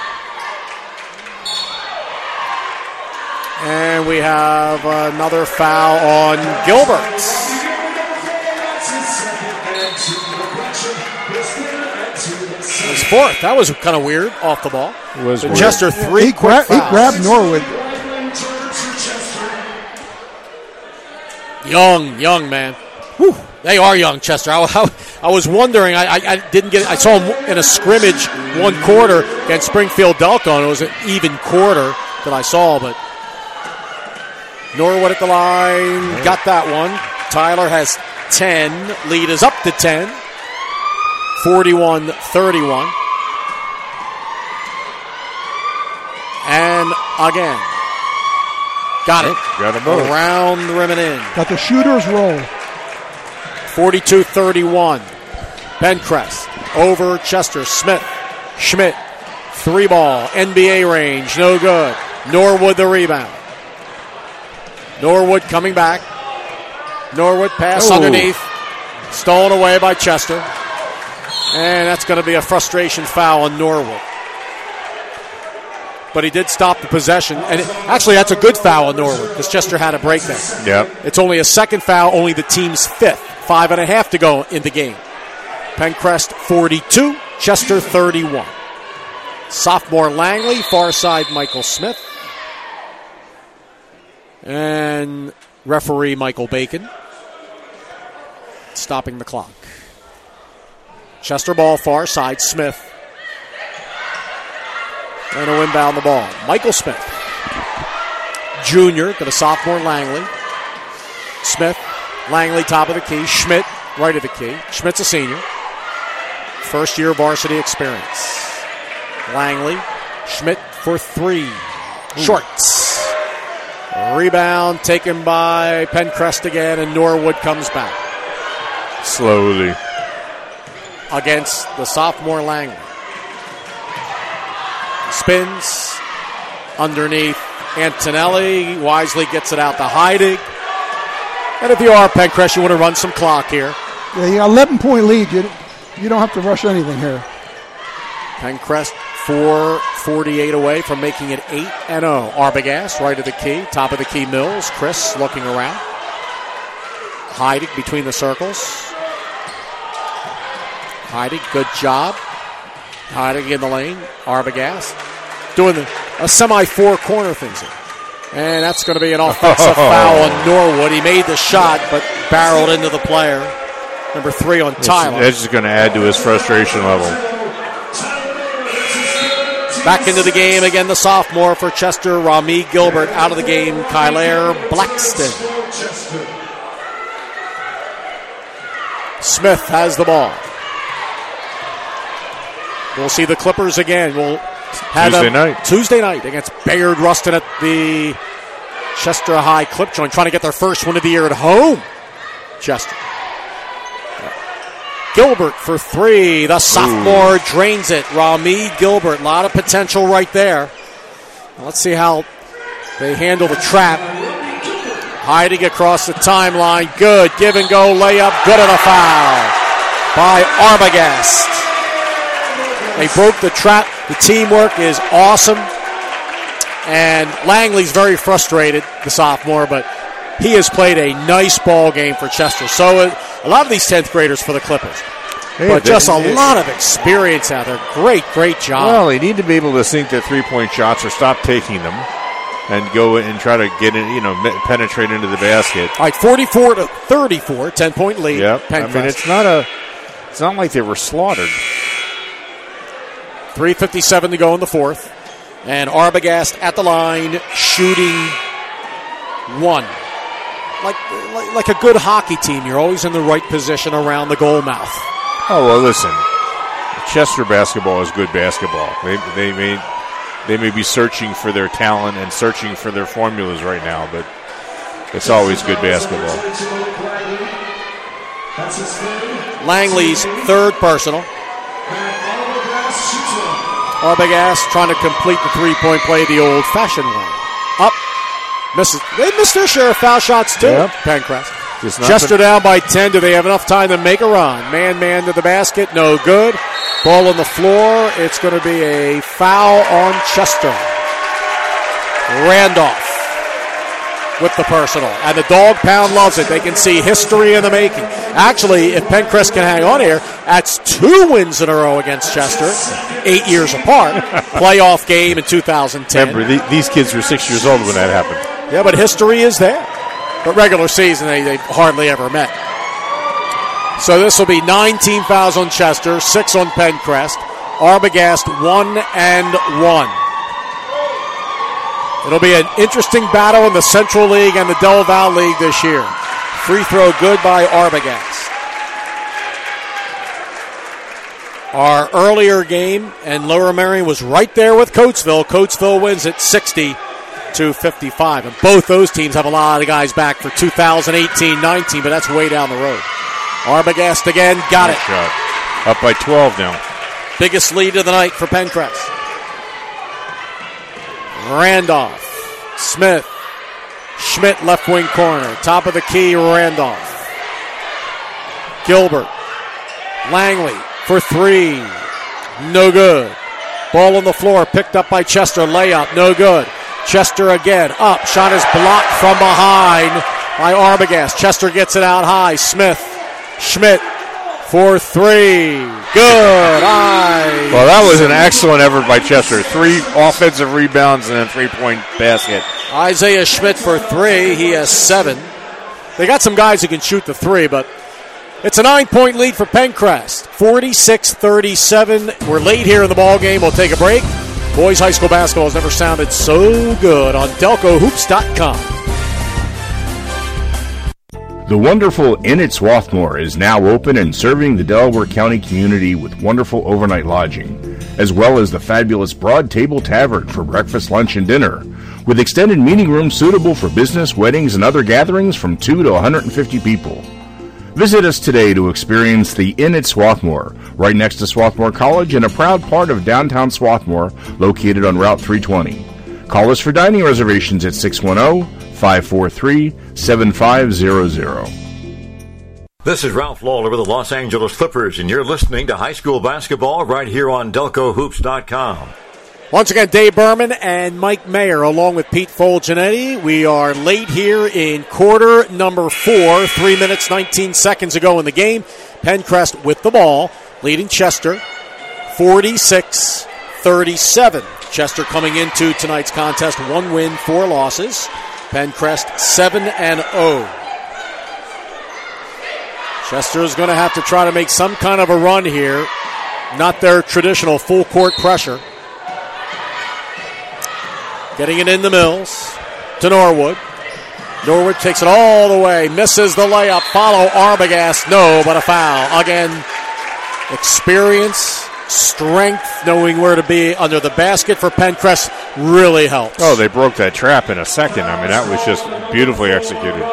C: And we have another foul on Gilbert. His fourth. That was kind of weird off the ball.
E: It was weird.
C: Chester, 3
D: he
C: quick fouls.
D: He grabbed Norwood.
C: Young man. Whew. They are young, Chester. I was wondering. I didn't get. I saw them in a scrimmage one quarter against Springfield Delco, and it was an even quarter that I saw. But Norwood at the line, got that one. Tyler has 10. Lead is up to 10. 41-31. And again, got it.
E: Got them both.
C: Around the rim and in.
D: Got the shooter's roll.
C: 42-31. Pencrest over Chester. Smith. Schmidt. 3-ball. NBA range. No good. Norwood the rebound. Norwood coming back. Norwood pass underneath. Stolen away by Chester. And that's going to be a frustration foul on Norwood. But he did stop the possession. And actually, that's a good foul on Norwood because Chester had a breakdown.
E: Yep.
C: It's only a second foul, only the team's fifth. 5.5 to go in the game. Pencrest 42, Chester 31. Sophomore Langley, far side Michael Smith. And referee Michael Bacon stopping the clock. Chester ball, far side, Smith. And a inbound the ball. Michael Smith. Junior to the sophomore Langley. Smith, Langley top of the key. Schmidt, right of the key. Schmidt's a senior. First year varsity experience. Langley, Schmidt for 3. Shorts. Rebound taken by Pencrest again, and Norwood comes back.
E: Slowly.
C: Against the sophomore Langley. Spins underneath Antonelli. Wisely gets it out to Heidig. And if you are Pencrest, you want to run some clock here.
D: Yeah, you got 11-point lead. You don't have to rush anything here.
C: Pencrest 4:48 away from making it 8-0. Arbogast, right of the key. Top of the key, Mills. Chris looking around. Heidig between the circles. Heidig, good job. Heidig in the lane. Arbogast doing a semi-four-corner things here. And that's going to be an offensive foul on Norwood. He made the shot, but barreled into the player. Number 3 on Tyler.
E: That's just going to add to his frustration level.
C: Back into the game again, the sophomore for Chester, Rami Gilbert. Out of the game, Kyler Blackston. Smith has the ball. We'll see the Clippers again. We'll have Tuesday night against Bayard Rustin at the Chester High Clip Joint, trying to get their first win of the year at home. Chester. Gilbert for 3. The sophomore drains it. Rami Gilbert. A lot of potential right there. Now let's see how they handle the trap. Heidig across the timeline. Good. Give and go layup. Good, and a foul by Arbogast. They broke the trap. The teamwork is awesome. And Langley's very frustrated, the sophomore, but he has played a nice ball game for Chester. So a lot of these 10th graders for the Clippers. But just a lot of experience out there. Great job.
E: Well, they need to be able to sink their three-point shots or stop taking them and go and try to get in, penetrate into the basket.
C: All right, 44-34, 10-point lead.
E: Yep. I mean, it's not like they were slaughtered.
C: 3:57 to go in the fourth. And Arbogast at the line, shooting 1. Like a good hockey team, you're always in the right position around the goal mouth.
E: Oh, well, listen. Chester basketball is good basketball. They may be searching for their talent and searching for their formulas right now, but it's always good basketball.
C: Langley's third personal. Arbogast trying to complete the three-point play the old-fashioned way. Up. Misses. They missed their share of foul shots, too.
E: Yep.
C: Pencrest. Chester down by 10. Do they have enough time to make a run? Man to the basket. No good. Ball on the floor. It's going to be a foul on Chester. Randolph with the personal. And the dog pound loves it. They can see history in the making. Actually, if Pencrest can hang on here, that's 2 wins in a row against Chester, 8 years apart. Playoff game in 2010.
E: Remember, these kids were 6 years old when that happened.
C: Yeah, but history is there. But regular season, they hardly ever met. So this will be 9 team fouls on Chester, 6 on Pencrest. Arbogast 1-1. It'll be an interesting battle in the Central League and the Del Val League this year. Free throw good by Arbogast. Our earlier game, and Lower Merion was right there with Coatesville. Coatesville wins at 60-55. And both those teams have a lot of guys back for 2018-19, but that's way down the road. Arbogast again, got it.
E: Shot. Up by 12 now.
C: Biggest lead of the night for Pencrest. Randolph, Smith, Schmidt left wing corner. Top of the key, Randolph. Gilbert, Langley for 3. No good. Ball on the floor, picked up by Chester. Layup, no good. Chester again, up. Shot is blocked from behind by Arbogast. Chester gets it out high. Smith, Schmidt for 3. Good.
E: Well, that was an excellent effort by Chester. 3 offensive rebounds and a 3-point basket.
C: Isaiah Schmidt for 3. He has 7. They got some guys who can shoot the 3, but it's a 9-point lead for Pencrest. 46-37. We're late here in the ball game. We'll take a break. Boys high school basketball has never sounded so good on DelcoHoops.com.
A: The wonderful Inn at Swarthmore is now open and serving the Delaware County community with wonderful overnight lodging, as well as the fabulous Broad Table Tavern for breakfast, lunch, and dinner, with extended meeting rooms suitable for business, weddings, and other gatherings from 2 to 150 people. Visit us today to experience the Inn at Swarthmore, right next to Swarthmore College and a proud part of downtown Swarthmore, located on Route 320. Call us for dining reservations at 610-543-7500.
F: This is Ralph Lawler with the Los Angeles Clippers, and you're listening to high school basketball right here on DelcoHoops.com.
C: Once again, Dave Berman and Mike Mayer along with Pete Fulgenetti. We are late here in quarter number 4, 3 minutes, 19 seconds ago in the game. Pencrest with the ball, leading Chester 46-37. Chester coming into tonight's contest, 1 win, 4 losses. Pencrest 7-0. Chester is going to have to try to make some kind of a run here. Not their traditional full court pressure. Getting it in the Mills to Norwood. Norwood takes it all the way, misses the layup. Follow Arbogast, no, but a foul. Again, experience, strength, knowing where to be under the basket for Pencrest really helps.
E: Oh, they broke that trap in a second. I mean, that was just beautifully executed.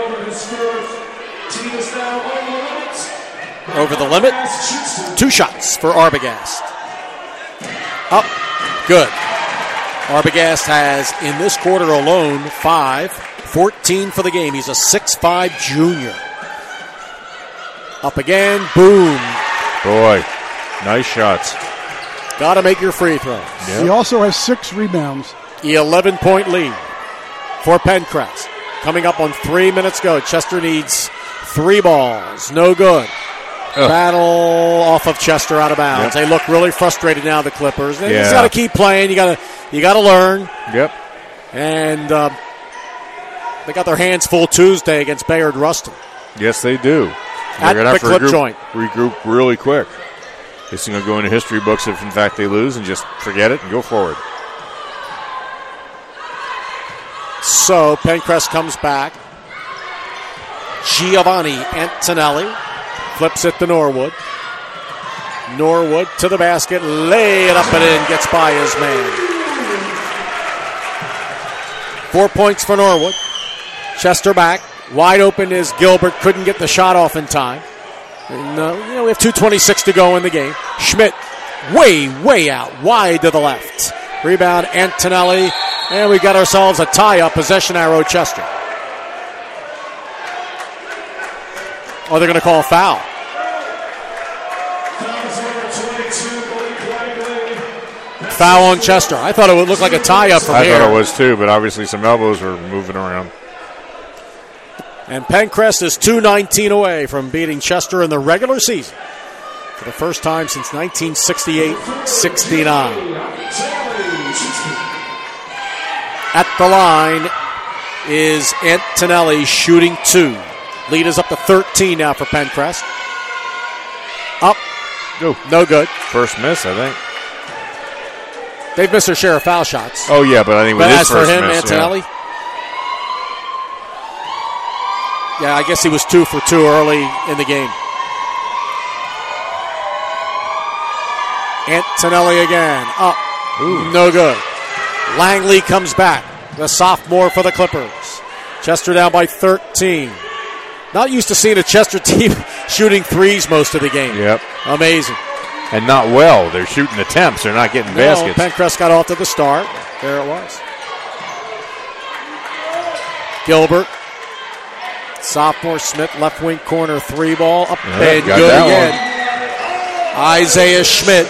C: Over the limit. 2 shots for Arbogast. Up. Good. Arbogast has, in this quarter alone, 14 for the game. He's a 6'5 junior. Up again. Boom.
E: Boy, nice shots.
C: Got to make your free throws.
E: Yep.
D: He also has 6 rebounds.
C: 11-point lead for Pencrest. Coming up on 3 minutes go. Chester needs 3 balls. No good. Battle off of Chester out of bounds.
E: Yep.
C: They look really frustrated now, the Clippers. They
E: Yeah.
C: just got to keep playing. You got to learn.
E: Yep.
C: And they got their hands full Tuesday against Bayard Ruston.
E: Yes, they do.
C: At
E: They're going
C: the
E: to have
C: clip
E: to
C: joint.
E: regroup really quick. This is going to go into history books if, in fact, they lose, and just forget it and go forward.
C: So Pencrest comes back. Giovanni Antonelli flips it to Norwood. Norwood to the basket, lay it up and in, gets by his man. 4 points for Norwood. Chester back, wide open is Gilbert, couldn't get the shot off in time. And, we have 2:26 to go in the game. Schmidt, way out, wide to the left. Rebound, Antonelli, and we got ourselves a tie-up, possession arrow, Chester. Oh, they're going to call a foul. Foul on Chester. I thought it would look like a tie-up from here.
E: I thought it was too, but obviously some elbows were moving around.
C: And Pencrest is 2:19 away from beating Chester in the regular season for the first time since 1968-69. At the line is Antonelli shooting 2. Lead is up to 13 now for Pencrest. Up.
E: Ooh.
C: No good.
E: First miss, I think.
C: They've missed their share of foul shots.
E: Oh, yeah, but I think with
C: But
E: his
C: as for
E: first
C: him,
E: miss,
C: Antonelli, yeah, I guess he was 2 for 2 early in the game. Antonelli again. Up.
E: Ooh.
C: No good. Langley comes back. The sophomore for the Clippers. Chester down by 13. Not used to seeing a Chester team shooting threes most of the game.
E: Yep.
C: Amazing.
E: And not well. They're shooting attempts. They're not getting baskets.
C: Pencrest got off to the start. There it was. Gilbert. Sophomore Smith, left wing corner 3 ball. Up and
E: got
C: good
E: that
C: again. Isaiah Schmidt.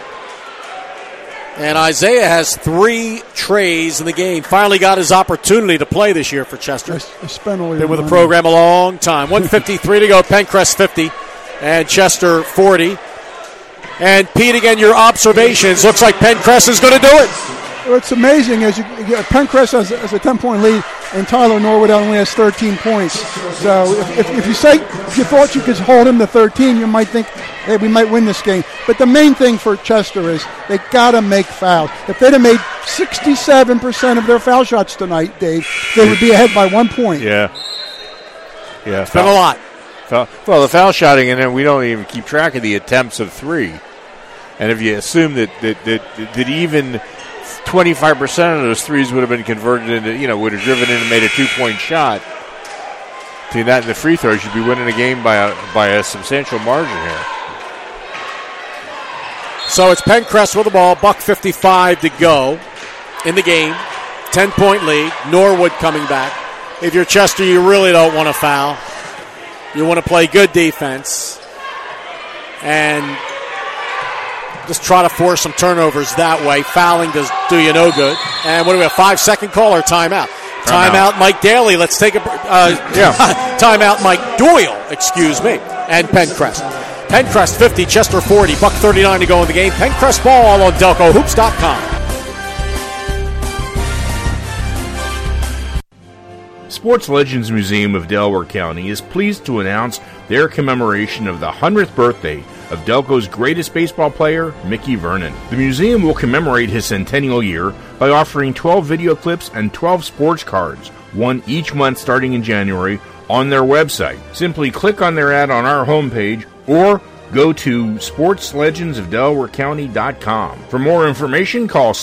C: And Isaiah has 3 trays in the game. Finally got his opportunity to play this year for Chester.
D: I spent all
C: Been with the program a long time. 1:53 to go. Pencrest 50 and Chester 40. And Pete, again, your observations. Looks like Pencrest is going to do it.
D: Well, it's amazing as Pencrest has a 10-point lead, and Tyler Norwood only has 13 points. So if you thought you could hold him to 13, you might think, hey, we might win this game. But the main thing for Chester is they got to make fouls. If they'd have made 67% of their foul shots tonight, Dave, they would be ahead by 1 point.
E: Yeah.
C: It's been a lot.
E: Well, the foul shotting, and then we don't even keep track of the attempts of 3. And if you assume that even 25% of those threes would have been converted into, would have driven in and made a 2-point shot, between that and the free throws, you'd be winning the game by a substantial margin here.
C: So it's Pencrest with the ball, $1:55 to go in the game. 10-point lead. Norwood coming back. If you're Chester, you really don't want to foul. You want to play good defense and just try to force some turnovers that way. Fouling does do you no good. And what do we have, 5-second call or timeout? Timeout, Mike Daly. Let's take a timeout, Mike Doyle, excuse me, and Pencrest. Pencrest 50, Chester 40, $1:39 to go in the game. Pencrest ball on DelcoHoops.com.
A: Sports Legends Museum of Delaware County is pleased to announce their commemoration of the 100th birthday of Delco's greatest baseball player, Mickey Vernon. The museum will commemorate his centennial year by offering 12 video clips and 12 sports cards, one each month starting in January, on their website. Simply click on their ad on our homepage or go to sportslegendsofdelawarecounty.com. For more information, call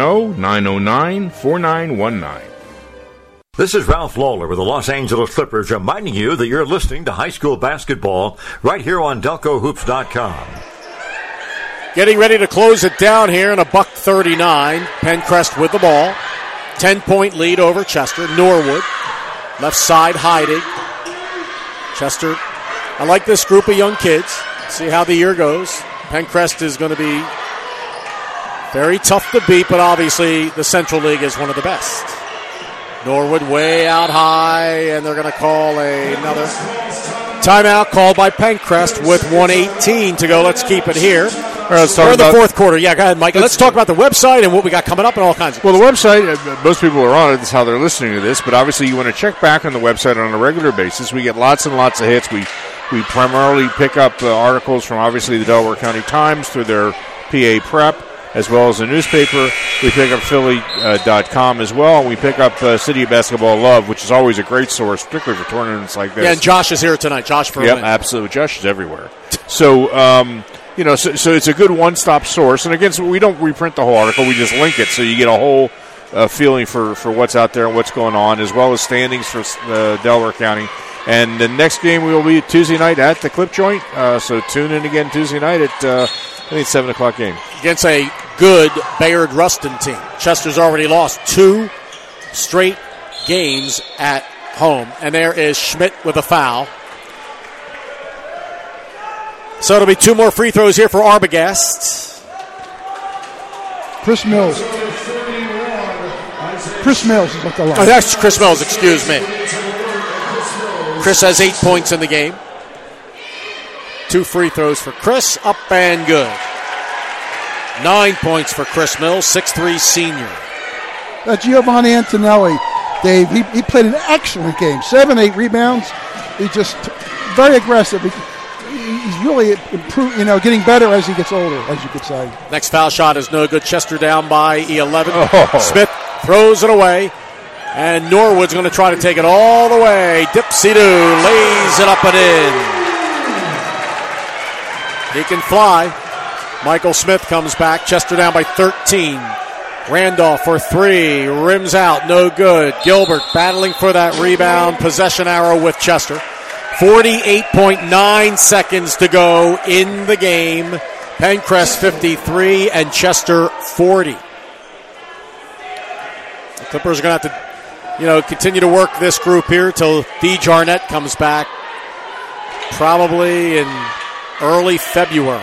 A: 610-909-4919.
F: This is Ralph Lawler with the Los Angeles Clippers reminding you that you're listening to high school basketball right here on DelcoHoops.com.
C: Getting ready to close it down here in a $1:39. Pencrest with the ball. 10-point lead over Chester. Norwood, left side hiding. Chester, I like this group of young kids. See how the year goes. Pencrest is going to be very tough to beat, but obviously the Central League is one of the best. Norwood way out high, and they're going to call another timeout called by Pencrest with 1:18 to go. Let's keep it here.
E: All right, let's talk
C: We're in the
E: about
C: fourth quarter. Yeah, go ahead, Mike. Let's talk about the website and what we got coming up and all kinds of
E: Well, the website, most people are on it. That's how they're listening to this. But obviously you want to check back on the website on a regular basis. We get lots and lots of hits. We primarily pick up articles from, obviously, the Delaware County Times through their PA Prep, as well as the newspaper. We pick up Philly.com as well. We pick up City of Basketball Love, which is always a great source, particularly for tournaments like this.
C: Yeah, and Josh is here tonight. Josh for a win.
E: Absolutely. Josh is everywhere. So, so it's a good one-stop source. And again, so we don't reprint the whole article. We just link it so you get a whole feeling for what's out there and what's going on, as well as standings for Delaware County. And the next game will be Tuesday night at the Clip Joint. So tune in again Tuesday night at, I think it's 7 o'clock game.
C: Against a good Bayard Rustin team. Chester's already lost 2 straight games at home. And there is Schmidt with a foul. So it'll be 2 more free throws here for Arbogast.
D: Chris Mills. Chris Mills is at the line.
C: Oh, that's Chris Mills, excuse me. Chris has 8 points in the game. 2 free throws for Chris, up and good. 9 points for Chris Mills, 6'3" senior.
D: Giovanni Antonelli, Dave, he played an excellent game. 7-8 rebounds. He's just very aggressive. he's really improved, getting better as he gets older, as you could say.
C: Next foul shot is no good. Chester down by 11. Smith throws it away. And Norwood's going to try to take it all the way. Dipsy-doo lays it up and in. He can fly. Michael Smith comes back. Chester down by 13. Randolph for 3. Rims out. No good. Gilbert battling for that rebound. Possession arrow with Chester. 48.9 seconds to go in the game. Pencrest 53 and Chester 40. The Clippers are going to have to continue to work this group here till D. Jarnett comes back probably in early February.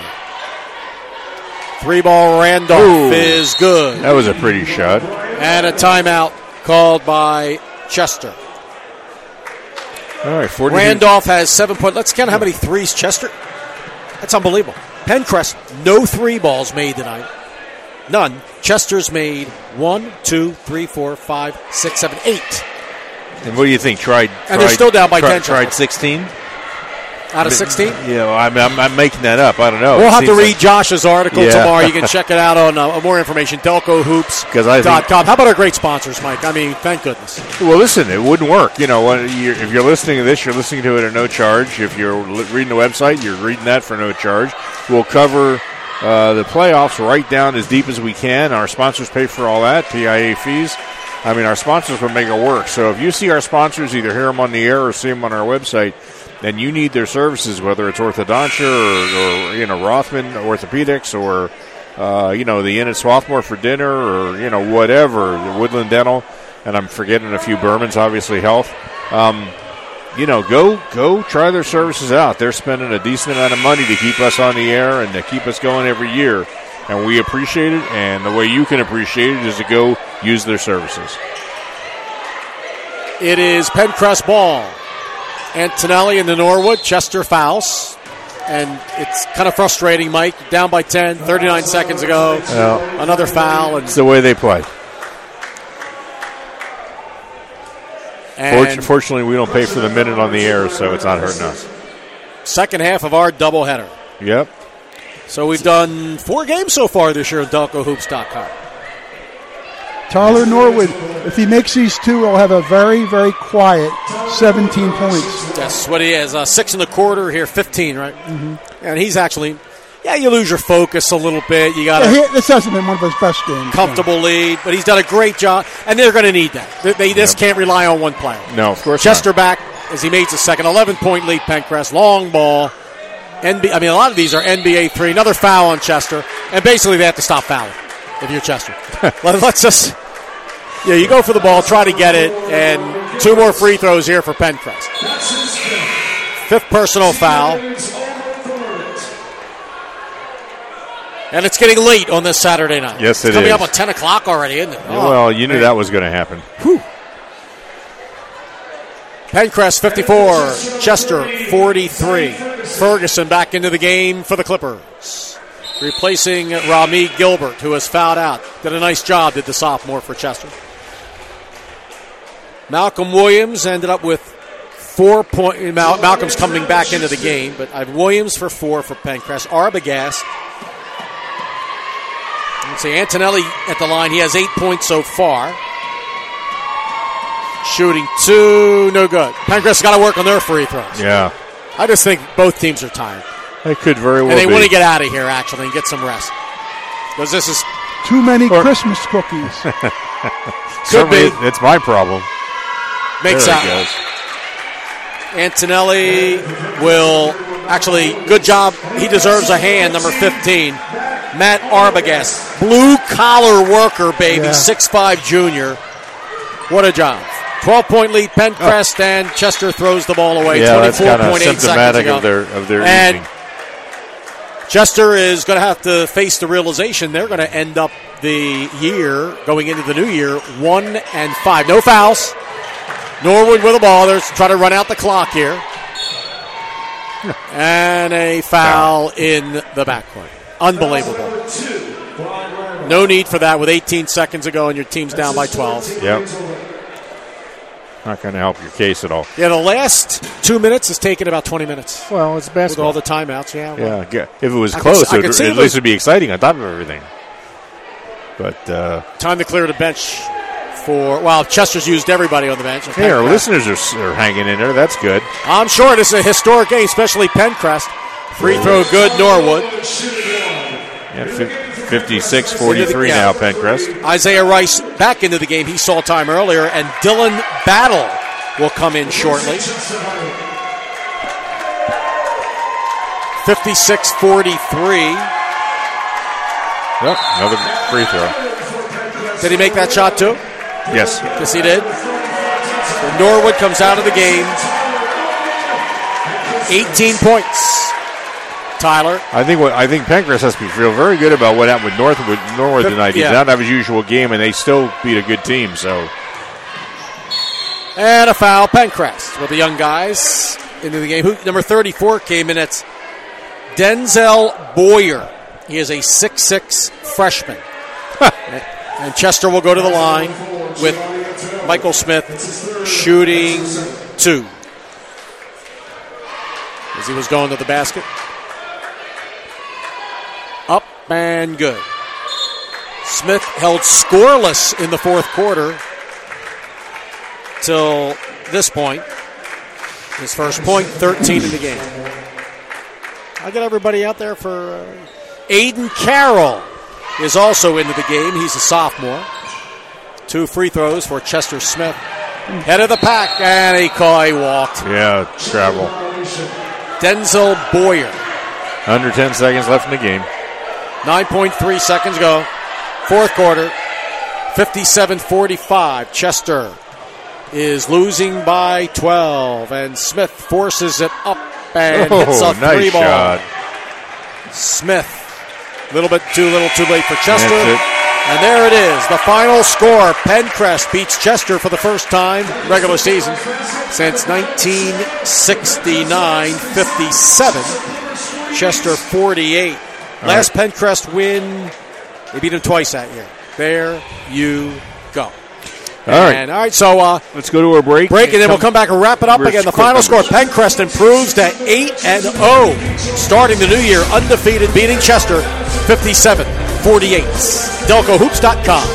C: 3-ball Randolph is good.
E: That was a pretty shot.
C: And a timeout called by Chester.
E: All right, 40.
C: Randolph has 7 points. Let's count how many threes Chester. That's unbelievable. Pencrest, no 3 balls made tonight. None. Chester's made 1, 2, 3, 4, 5, 6, 7, 8.
E: And what do you think?
C: And they're still down by 10.
E: Tried 16?
C: Out of 16?
E: Yeah, I'm making that up. I don't know.
C: We'll have to read Josh's article tomorrow. You can check it out on more information, DelcoHoops.com. How about our great sponsors, Mike? I mean, thank goodness.
E: Well, listen, it wouldn't work. If you're listening to this, you're listening to it at no charge. If you're reading the website, you're reading that for no charge. We'll cover the playoffs right down as deep as we can. Our sponsors pay for all that, PIA fees. I mean, our sponsors will make it work. So if you see our sponsors, either hear them on the air or see them on our website, and you need their services, whether it's orthodontia or Rothman Orthopedics or, the Inn at Swarthmore for dinner or, whatever, Woodland Dental, and I'm forgetting a few Bermans, obviously Health. Go try their services out. They're spending a decent amount of money to keep us on the air and to keep us going every year, and we appreciate it, and the way you can appreciate it is to go use their services.
C: It is Pencrest ball. Antonelli in the Norwood. Chester fouls. And it's kind of frustrating, Mike. Down by 10, 39 seconds ago.
E: Well,
C: another foul.
E: It's the way they play. Fortunately, we don't pay for the minute on the air, so it's not hurting us.
C: Second half of our doubleheader.
E: Yep.
C: So we've done 4 games so far this year at DelcoHoops.com.
D: Tyler Norwood, if he makes these 2, he'll have a very, very quiet 17 points.
C: That's what he has. 6 in the quarter here, 15, right?
D: Mm-hmm.
C: And he's actually, you lose your focus a little bit. You got
D: this hasn't been one of his best games.
C: Comfortable lead, but he's done a great job, and they're going to need that. They just can't rely on one player.
E: No, of course
C: Chester
E: not.
C: back as he makes a second 11-point lead. Pencrest long ball. A lot of these are NBA 3. Another foul on Chester, and basically they have to stop fouling if you're Chester. Let's just, you go for the ball, try to get it, and 2 more free throws here for Pencrest. 5th personal foul. And it's getting late on this Saturday night.
E: Yes,
C: it's coming up at 10 o'clock already, isn't it?
E: Well, you knew that was going to happen.
C: Whew. Pencrest 54, Chester 43. Ferguson back into the game for the Clippers. Replacing Rami Gilbert, who has fouled out. Did a nice job, did the sophomore for Chester. Malcolm Williams ended up with 4 points. Malcolm's coming back into the game, but I have Williams for 4 for Pencrest. Arbogast. Let's see, Antonelli at the line. He has 8 points so far. Shooting 2, no good. Pencrest's got to work on their free throws.
E: Yeah.
C: I just think both teams are tired.
E: They could very well
C: be. And they want to
E: be.
C: get out of here, actually, and get some rest. Because this is...
D: Too many Christmas cookies.
C: Could be.
E: It's my problem.
C: Makes
E: there
C: out. Antonelli will... Actually, good job. He deserves a hand, number 15. Matt Arbogast. Blue-collar worker, baby. Yeah. 6'5" junior. What a job. 12-point lead, Pencrest, and Chester throws the ball away.
E: Yeah, 24.8
C: seconds ago.
E: that's kind of symptomatic of their
C: and
E: evening.
C: Chester is going to have to face the realization they're going to end up the year, going into the new year, 1-5. No fouls. Norwood with the ball. They're trying to run out the clock here. And a foul in the backcourt. Unbelievable. No need for that with 18 seconds ago and your team's down by 12.
E: Yep. Not going to help your case at all.
C: Yeah, the last 2 minutes has taken about 20 minutes.
E: Well, it's
C: With
E: basketball.
C: all the timeouts, yeah. Well,
E: Yeah, if it was close, at least it would be exciting on top of everything. But
C: time to clear the bench Chester's used everybody on the bench.
E: hey, our listeners are hanging in there. That's good.
C: I'm sure this is a historic game, especially Pencrest. Free throw good, Norwood.
E: Yeah, 56-43 now, Pencrest.
C: Isaiah Rice back into the game. He saw time earlier, and Dylan Battle will come in shortly. 56-43.
E: Yep, another free throw.
C: Did he make that shot too?
E: Yes.
C: Yes, he did. So Norwood comes out of the game. 18 points. Tyler.
E: I think Pencrest has to feel very good about what happened with Norwood tonight. He did not have his usual game, and they still beat a good team. So,
C: and a foul, Pencrest with the young guys into the game. Number 34 came in. It's Denzel Boyer. He is a 6'6" freshman. And Chester will go to the line with Michael Smith shooting 2. As he was going to the basket. Up and good. Smith held scoreless in the fourth quarter till this point. His first point, 13 in the game. I'll get everybody out there for Aiden Carroll is also into the game. He's a sophomore. 2 free throws for Chester Smith. Head of the pack, and he walked.
E: Yeah, travel.
C: Denzel Boyer.
E: Under 10 seconds left in the game.
C: 9.3 seconds ago. Fourth quarter. 57-45. Chester is losing by 12, and Smith forces it up and hits a
E: nice
C: 3-ball.
E: Shot.
C: Smith. A little bit too late for Chester. And there it is. The final score. Pencrest beats Chester for the first time regular season since 1969-57. Chester 48. Last Pencrest win, they beat him twice that year. There you go. All right, so
E: let's go to our break.
C: And then we'll come back and wrap it up again. The final score, Pencrest improves to 8-0, starting the new year undefeated, beating Chester 57-48. DelcoHoops.com.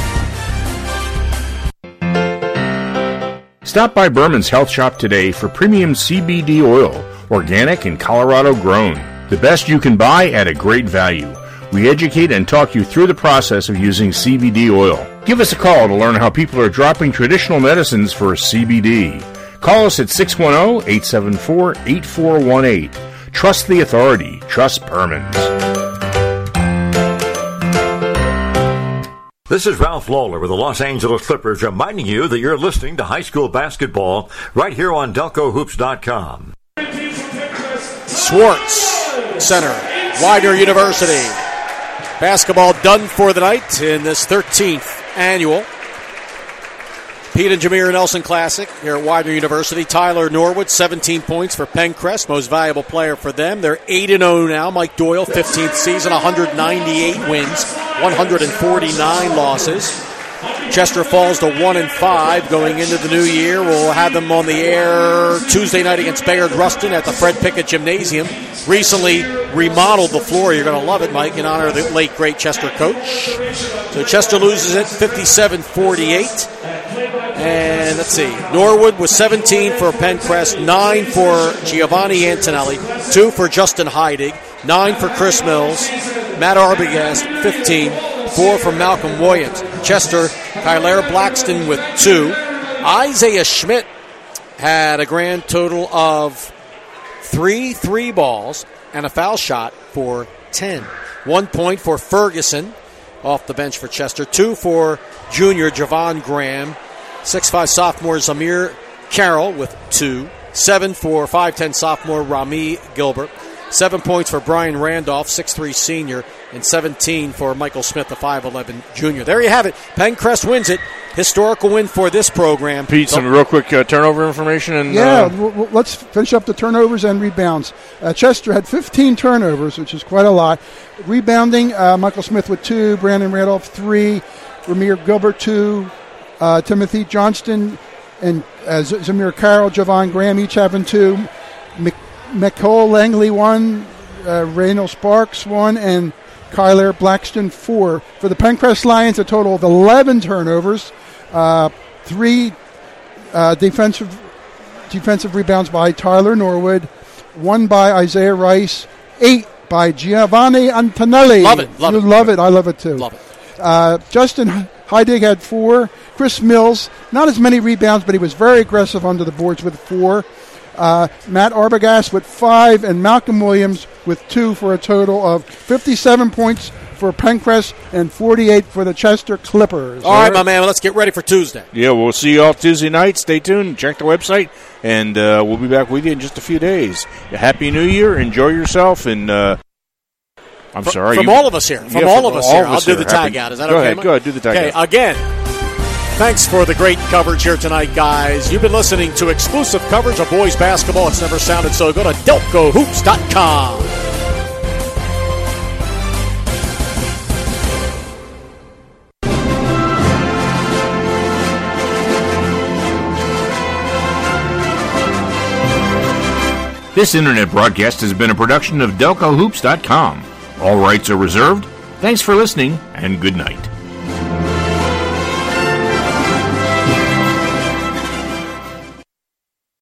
A: Stop by Berman's Health Shop today for premium CBD oil, organic and Colorado grown. The best you can buy at a great value. We educate and talk you through the process of using CBD oil. Give us a call to learn how people are dropping traditional medicines for CBD. Call us at 610-874-8418. Trust the authority. Trust Berman's.
F: This is Ralph Lawler with the Los Angeles Clippers reminding you that you're listening to high school basketball right here on DelcoHoops.com.
C: Schwartz Center, Widener University. Basketball done for the night in this 13th annual Pete and Jameer Nelson Classic here at Widener University. Tyler Norwood, 17 points for Pencrest, most valuable player for them. They're 8-0 now. Mike Doyle, 15th season, 198 wins, 149 losses. Chester falls to 1-5 going into the new year. We'll have them on the air Tuesday night against Bayard Rustin at the Fred Pickett Gymnasium. Recently remodeled the floor. You're going to love it, Mike, in honor of the late, great Chester coach. So Chester loses it 57-48. And let's see. Norwood was 17 for Pencrest, 9 for Giovanni Antonelli, 2 for Justin Heidig, 9 for Chris Mills, Matt Arbogast, 15, 4 for Malcolm Williams. Chester, Kyler Blackston with 2. Isaiah Schmidt had a grand total of 3 balls and a foul shot for 10. 1 point for Ferguson off the bench for Chester. 2 for junior Javon Graham. 6'5 sophomore Zamir Carroll with 2. 7 for 5'10 sophomore Rami Gilbert. 7 points for Brian Randolph, 6'3 senior, and 17 for Michael Smith, the 5'11 junior. There you have it. Pencrest wins it. Historical win for this program.
E: Pete, some real quick turnover information. And
D: let's finish up the turnovers and rebounds. Chester had 15 turnovers, which is quite a lot. Rebounding, Michael Smith with 2, Brandon Randolph 3, Ramir Gilbert 2, Timothy Johnston and Zamir Carroll, Javon Graham each having 2. McCall Langley 1, Raynell Sparks 1, and Kyler Blackston 4. For the Pencrest Lions, a total of 11 turnovers, 3 defensive rebounds by Tyler Norwood, 1 by Isaiah Rice, 8 by Giovanni Antonelli.
C: Love it.
D: You love it. I love it too.
C: Love it.
D: Justin Heidig had 4. Chris Mills, not as many rebounds, but he was very aggressive under the boards with 4. Matt Arbogast with 5, and Malcolm Williams with 2 for a total of 57 points for Pencrest and 48 for the Chester Clippers.
C: All right, my man, let's get ready for Tuesday.
E: Yeah, we'll see you all Tuesday night. Stay tuned. Check the website, and we'll be back with you in just a few days. Happy New Year. Enjoy yourself, and I'm sorry.
C: From all of us here. From all of us here. I'll do the tag out. Is that okay?
E: Go ahead. Do the tag out.
C: Again, thanks for the great coverage here tonight, guys. You've been listening to exclusive coverage of boys basketball. It's never sounded so good. Go to DelcoHoops.com.
A: This internet broadcast has been a production of DelcoHoops.com. All rights are reserved. Thanks for listening, and good night.